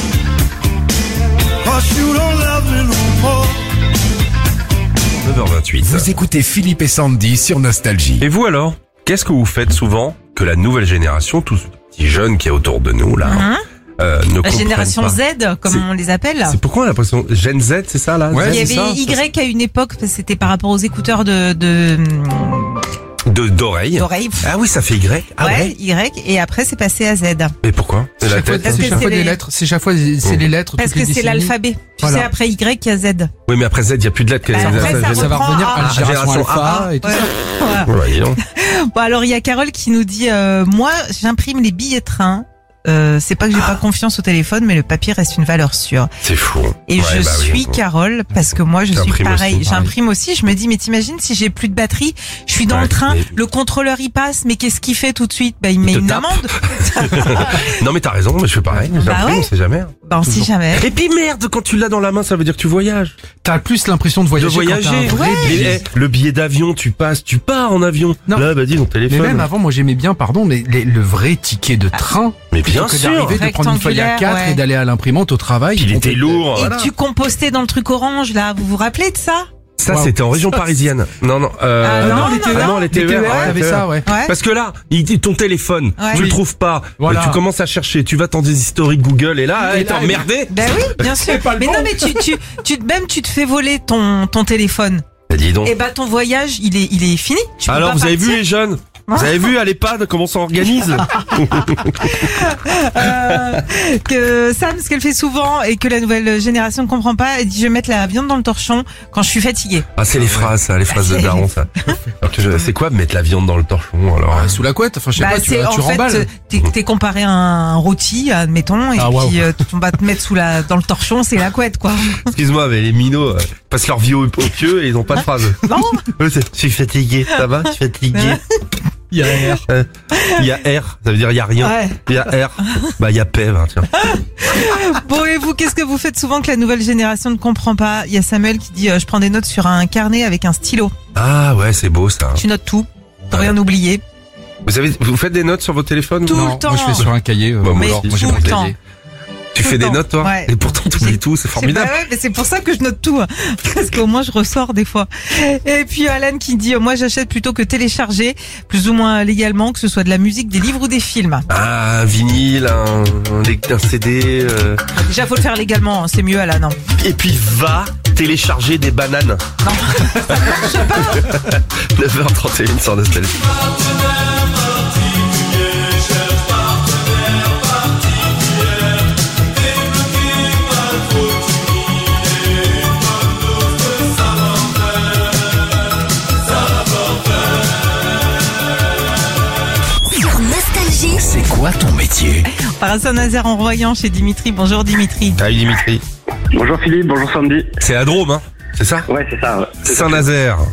'cause you don't love me no more. neuf heures vingt-huit. Vous écoutez Philippe et Sandy sur Nostalgie. Et vous alors, qu'est-ce que vous faites souvent que la nouvelle génération, tous ces petits jeunes qui est autour de nous là, Hein euh, ne La comprennent génération pas. Z, comme C'est- on les appelle. C'est pourquoi on a l'impression Gen Z, c'est ça là? Ouais, Il y Z, avait c'est ça Y à une époque, parce que c'était par rapport aux écouteurs de de de d'oreilles. d'oreilles. Ah oui, ça fait Y. Ah ouais, ouais. Y, et après c'est passé à Z. Et pourquoi? C'est la Chaque fois, tête. Parce c'est que chaque c'est fois les- des lettres. C'est chaque fois c'est Oh. les lettres. Parce toutes les que c'est décennies. l'alphabet. Tu Voilà. sais, après Y qu'il y a Z. Oui, mais après Z, il y a plus de lettres. Bah, Ça- après, ça- ça ça- Ça va reprend revenir à- à la génération génération alpha et tout Ouais. ça. Ouais. Ouais, dis donc. Bon, alors il y a Carole qui nous dit euh, moi j'imprime les billets de train. Euh, c'est pas que j'ai pas confiance au téléphone, mais le papier reste une valeur sûre. C'est fou. Et Ouais, je bah oui. suis Carole parce que moi je suis T'imprimes pareil. aussi, J'imprime aussi. Je me dis mais t'imagines si j'ai plus de batterie, je suis dans Ouais, le train, mais- le contrôleur il passe, mais qu'est-ce qu'il fait tout de suite? Bah il met te une tape. amende. Non mais t'as raison, mais je fais pareil. Bah J'imprime, ouais. on sait jamais. Bah on sait jamais. Et puis merde, quand tu l'as dans la main, ça veut dire que tu voyages. T'as plus l'impression de De voyager. quand t'as voyager. un vrai Mais, billet. eh, le billet d'avion, tu passes, tu pars en avion. Non. Là, bah dis ton Mais téléphone. même avant, moi j'aimais bien, pardon, mais les- le vrai ticket de train. Mais bien plutôt que sûr. d'arriver, de prendre une feuille à Rectangulaire, quatre ouais. et d'aller à l'imprimante au travail. Puis il on était peut- lourd. Et Voilà. tu compostais dans le truc orange là. Vous vous rappelez de ça? Ça, Wow. c'était en région parisienne. Non, non. Euh, Ah non, les ah T E R. non, les T E R. Les T E R, ouais, t'avais T E R. ça, ouais. Ouais. Parce que là, il dit ton téléphone, Ouais. tu le Oui. trouves pas, Voilà. tu commences à chercher, tu vas dans des historiques Google et là, Et et t'es là, emmerdé. Ben oui, bien sûr. C'est pas le Mais bon. non, mais tu, tu, tu, même tu te fais voler ton, ton téléphone. Bah, dis donc. Et bah ton voyage, il est, il est fini. Tu peux Alors, pas vous avez vu partir. les jeunes? Vous avez vu à l'EHPAD comment ça organise? Euh, que Sam, ce qu'elle fait souvent et que la nouvelle génération ne comprend pas, elle dit je vais mettre la viande dans le torchon quand je suis fatiguée. Ah, c'est les phrases, ça, les phrases de daron, ça. Alors que je- c'est quoi mettre la viande dans le torchon, alors? Ah, sous la couette, enfin je sais Bah, pas, tu, c'est tu en remballes. fait, t'es, t'es comparé à un rôti, admettons, et Ah, puis waouh. euh, on va te mettre sous la, dans le torchon, c'est la couette, quoi. Excuse-moi, mais les minots euh, passent leur vie au, au pieu et ils ont pas de phrase. Non. Eux, c'est, je suis fatigué, ça va? Je suis fatigué. Il y a R. Euh, Il y a R, ça veut dire il y a rien. Ouais. Il y a R, bah il y a P, hein, tiens. Bon, et vous, qu'est-ce que vous faites souvent que la nouvelle génération ne comprend pas? Il y a Samuel qui dit euh, je prends des notes sur un carnet avec un stylo. Ah ouais, c'est beau ça. Tu notes tout, pour Ouais. rien oublier. Vous savez, vous faites des notes sur votre téléphone ou Tout non? le temps. Moi je fais sur un cahier. euh, Bah, moi Mais aussi. moi j'ai tout mon le temps. cahier. Tu tout fais le des temps. notes toi? Ouais. Et pourtant tu oublies tout, c'est formidable. Bah ouais, mais c'est pour ça que je note tout, hein. Parce qu'au moins je ressors des fois. Et puis Alan qui dit, euh, moi j'achète plutôt que télécharger, plus ou moins légalement, que ce soit de la musique, des livres ou des films. Ah, un vinyle, un, un, un C D. euh. Déjà faut le faire légalement, hein, c'est mieux Alan. hein. Et puis va télécharger des bananes. Non, ça marche pas. neuf heures trente et une sur Nostalgie. Sur Nostalgie. C'est quoi ton métier? Par un Saint-Nazaire en Royan chez Dimitri. Bonjour Dimitri. Salut Dimitri. Bonjour Philippe, bonjour Sandy. C'est à Drôme, hein? C'est ça? Ouais, c'est ça. Ouais. Saint-Nazaire.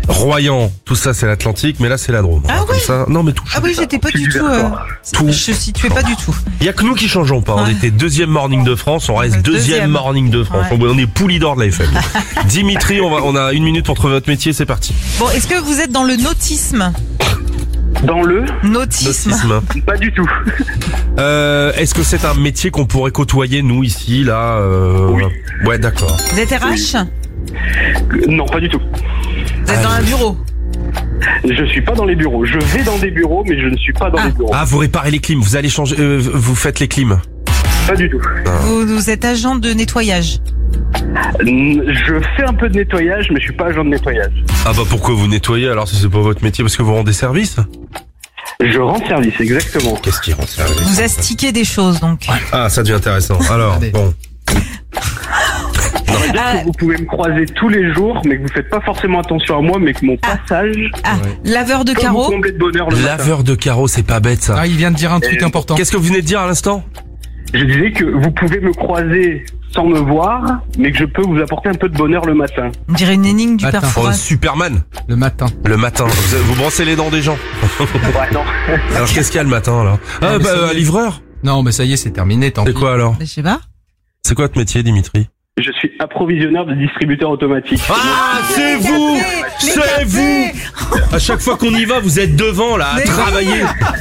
Royan, tout ça c'est l'Atlantique, mais là c'est la Drôme. Ah Comme oui. ça, non mais tout. Ah oui, j'étais pas du tout. Euh, Tout. Je situais pas du tout. Il y a que nous qui changeons pas. On Ouais. était deuxième morning de France, on reste Euh, deuxième, deuxième. morning de France. Ouais. On est pouli d'or de la F M. Dimitri, on, va, on a une minute pour trouver votre métier, c'est parti. Bon, est-ce que vous êtes dans le nautisme? Dans le Nautisme. Nautisme. Pas du tout. Euh, est-ce que c'est un métier qu'on pourrait côtoyer nous ici, là euh... Oui. Ouais, d'accord. Vous êtes R H? Non, pas du tout. Vous êtes dans un bureau? Je suis pas dans les bureaux. Je vais dans des bureaux, mais je ne suis pas dans Ah. les bureaux. Ah, vous réparez les clims, vous allez changer, euh, vous faites les clims. Pas du tout. Vous, vous êtes agent de nettoyage? Je fais un peu de nettoyage, mais je suis pas agent de nettoyage. Ah bah pourquoi vous nettoyez alors si c'est pas votre métier, parce que vous rendez service? Je rends service, exactement. Qu'est-ce qui rend service? Vous astiquez des choses, donc. Ah, ça devient intéressant. Alors, Allez. bon. C'est-à-dire Ah. que vous pouvez me croiser tous les jours, mais que vous faites pas forcément attention à moi, mais que mon Ah. passage Ah, laveur de peut vous carreaux? combler de bonheur le matin. Laveur de carreaux, c'est pas bête ça. Ah, il vient de dire un truc Euh, important. Qu'est-ce que vous venez de dire à l'instant? Je disais que vous pouvez me croiser sans me voir, mais que je peux vous apporter un peu de bonheur le matin. On dirait une énigme du Attends. père Oh, Fouras. Superman, Le matin. le matin. Vous, vous brossez les dents des gens. Ouais, non. Alors qu'est-ce qu'il y a le matin là? Ah, mais bah, ça y est. un livreur. Non, mais ça y est, c'est terminé, tant C'est pis. quoi alors? Je sais pas. C'est quoi votre métier, Dimitri? Je suis approvisionneur de distributeurs automatiques. Ah, c'est vous! Les C'est cafés. vous! À chaque fois qu'on y va, vous êtes devant là, à Mais travailler.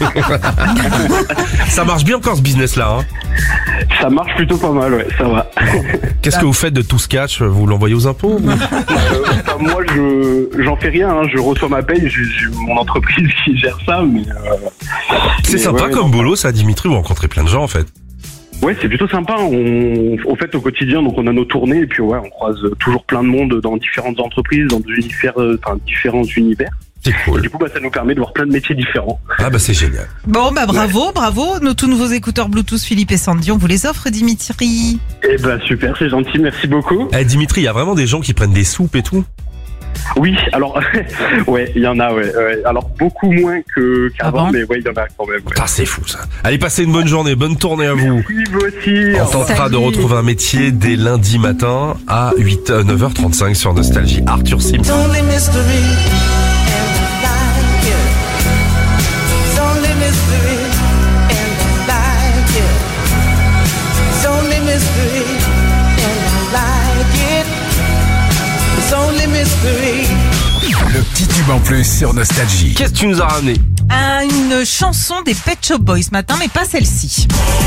Ça marche bien encore ce business là, hein? Ça marche plutôt pas mal, ouais, ça va. Qu'est-ce que vous faites de tout ce catch? Vous l'envoyez aux impôts? ou- Euh, enfin, moi, je j'en fais rien, hein. Je reçois ma paye, j'ai j'ai mon entreprise qui gère ça, mais... Euh... C'est mais sympa ouais, comme non. boulot ça, Dimitri, vous rencontrez plein de gens en fait. Ouais, c'est plutôt sympa. On, au fait, au quotidien, donc on a nos tournées et puis ouais, on croise toujours plein de monde dans différentes entreprises, dans univers, enfin, différents univers. C'est Et cool. du coup, bah, ça nous permet de voir plein de métiers différents. Ah bah c'est génial. Bon, bah bravo, bravo. Nos tous nouveaux écouteurs Bluetooth Philippe et Sandy, on vous les offre, Dimitri. Eh ben super, c'est gentil, merci beaucoup. Eh Dimitri, il y a vraiment des gens qui prennent des soupes et tout? Oui, alors ouais, il y en a, ouais. ouais. Alors beaucoup moins que qu'avant, Ah bon mais ouais, il y en a quand même. Ouais. Putain, c'est fou ça. Allez, passez une bonne journée, bonne tournée à vous. Oui, vous aussi. On tentera de Salut. retrouver un métier dès lundi matin à huit, euh, neuf heures trente-cinq sur Nostalgie. Arthur Sim. only mystery and I like it. It's only mystery and I like it. It's only mystery and I like it. It's only mystery. Le petit tube en plus sur Nostalgie. Qu'est-ce que tu nous as ramené? Ah, une chanson des Pet Shop Boys ce matin, mais pas celle-ci.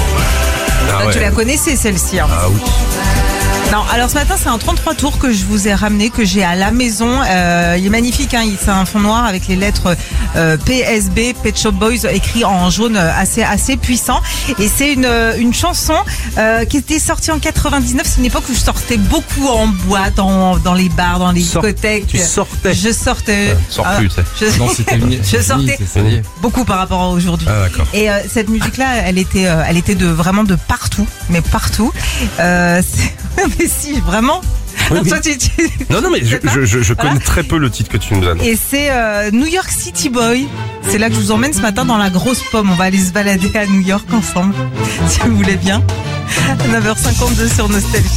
Ah Toi, ouais. tu la connaissais celle-ci. Hein. Ah oui. Non, alors ce matin, c'est un trente-trois tours que je vous ai ramené, que j'ai à la maison. Euh, il est magnifique, hein, il- c'est un fond noir avec les lettres euh, P S B, Pet Shop Boys, écrit en jaune, euh, assez assez puissant. Et c'est une euh, une chanson euh, qui était sortie en quatre-vingt-dix-neuf. C'est une époque où je sortais beaucoup en boîte, dans dans les bars, dans les Sort- discothèques. Tu sortais. Je sortais. Ouais, sors Ah, plus, tu sais. je- Non, c'était fini. Je c'est fini, sortais. c'est- ça y est. beaucoup par rapport à aujourd'hui. Ah d'accord. Et euh, cette musique-là, elle était, euh, elle était de vraiment de partout, mais partout. Euh, c'est- mais si, vraiment. Oui, Non, oui. toi, tu- tu- Non, non, mais je, je, je, je connais Voilà. très peu le titre que tu nous donnes. Et c'est euh, New York City Boy. C'est là que je vous emmène ce matin dans la grosse pomme. On va aller se balader à New York ensemble, si vous voulez bien. neuf heures cinquante-deux sur Nostalgie.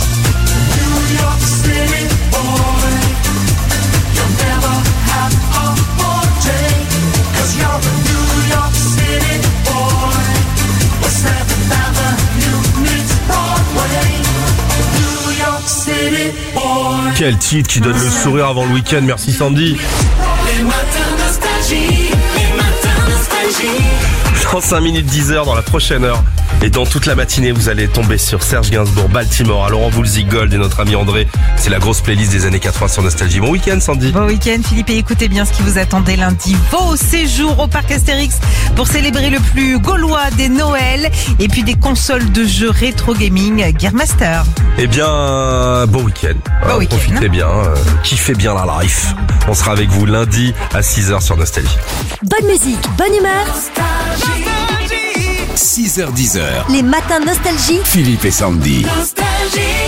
New York City boy, you'll never have a forte, 'cause you're a New York City boy. Where Seventh Avenue meets Broadway. New York City boy. Quel titre qui donne le sourire avant le week-end, merci Sandy. Les matins nostalgie, les matins nostalgie. Dans cinq minutes, dix heures, dans la prochaine heure. Et dans toute la matinée, vous allez tomber sur Serge Gainsbourg, Baltimore, à Laurent Voulzy, Gold et notre ami André. C'est la grosse playlist des années quatre-vingts sur Nostalgie. Bon week-end, Sandy. Bon week-end, Philippe, et écoutez bien ce qui vous attendait lundi. Vos séjours au parc Astérix pour célébrer le plus gaulois des Noëls et puis des consoles de jeux rétro gaming Gearmaster. Eh bien, bon week-end. Bon Euh, week-end. Profitez bien, euh, kiffez bien la life. On sera avec vous lundi à six heures sur Nostalgie. Bonne musique, bonne humeur. six heures dix heures. Les matins nostalgie. Philippe et Sandy. Nostalgie.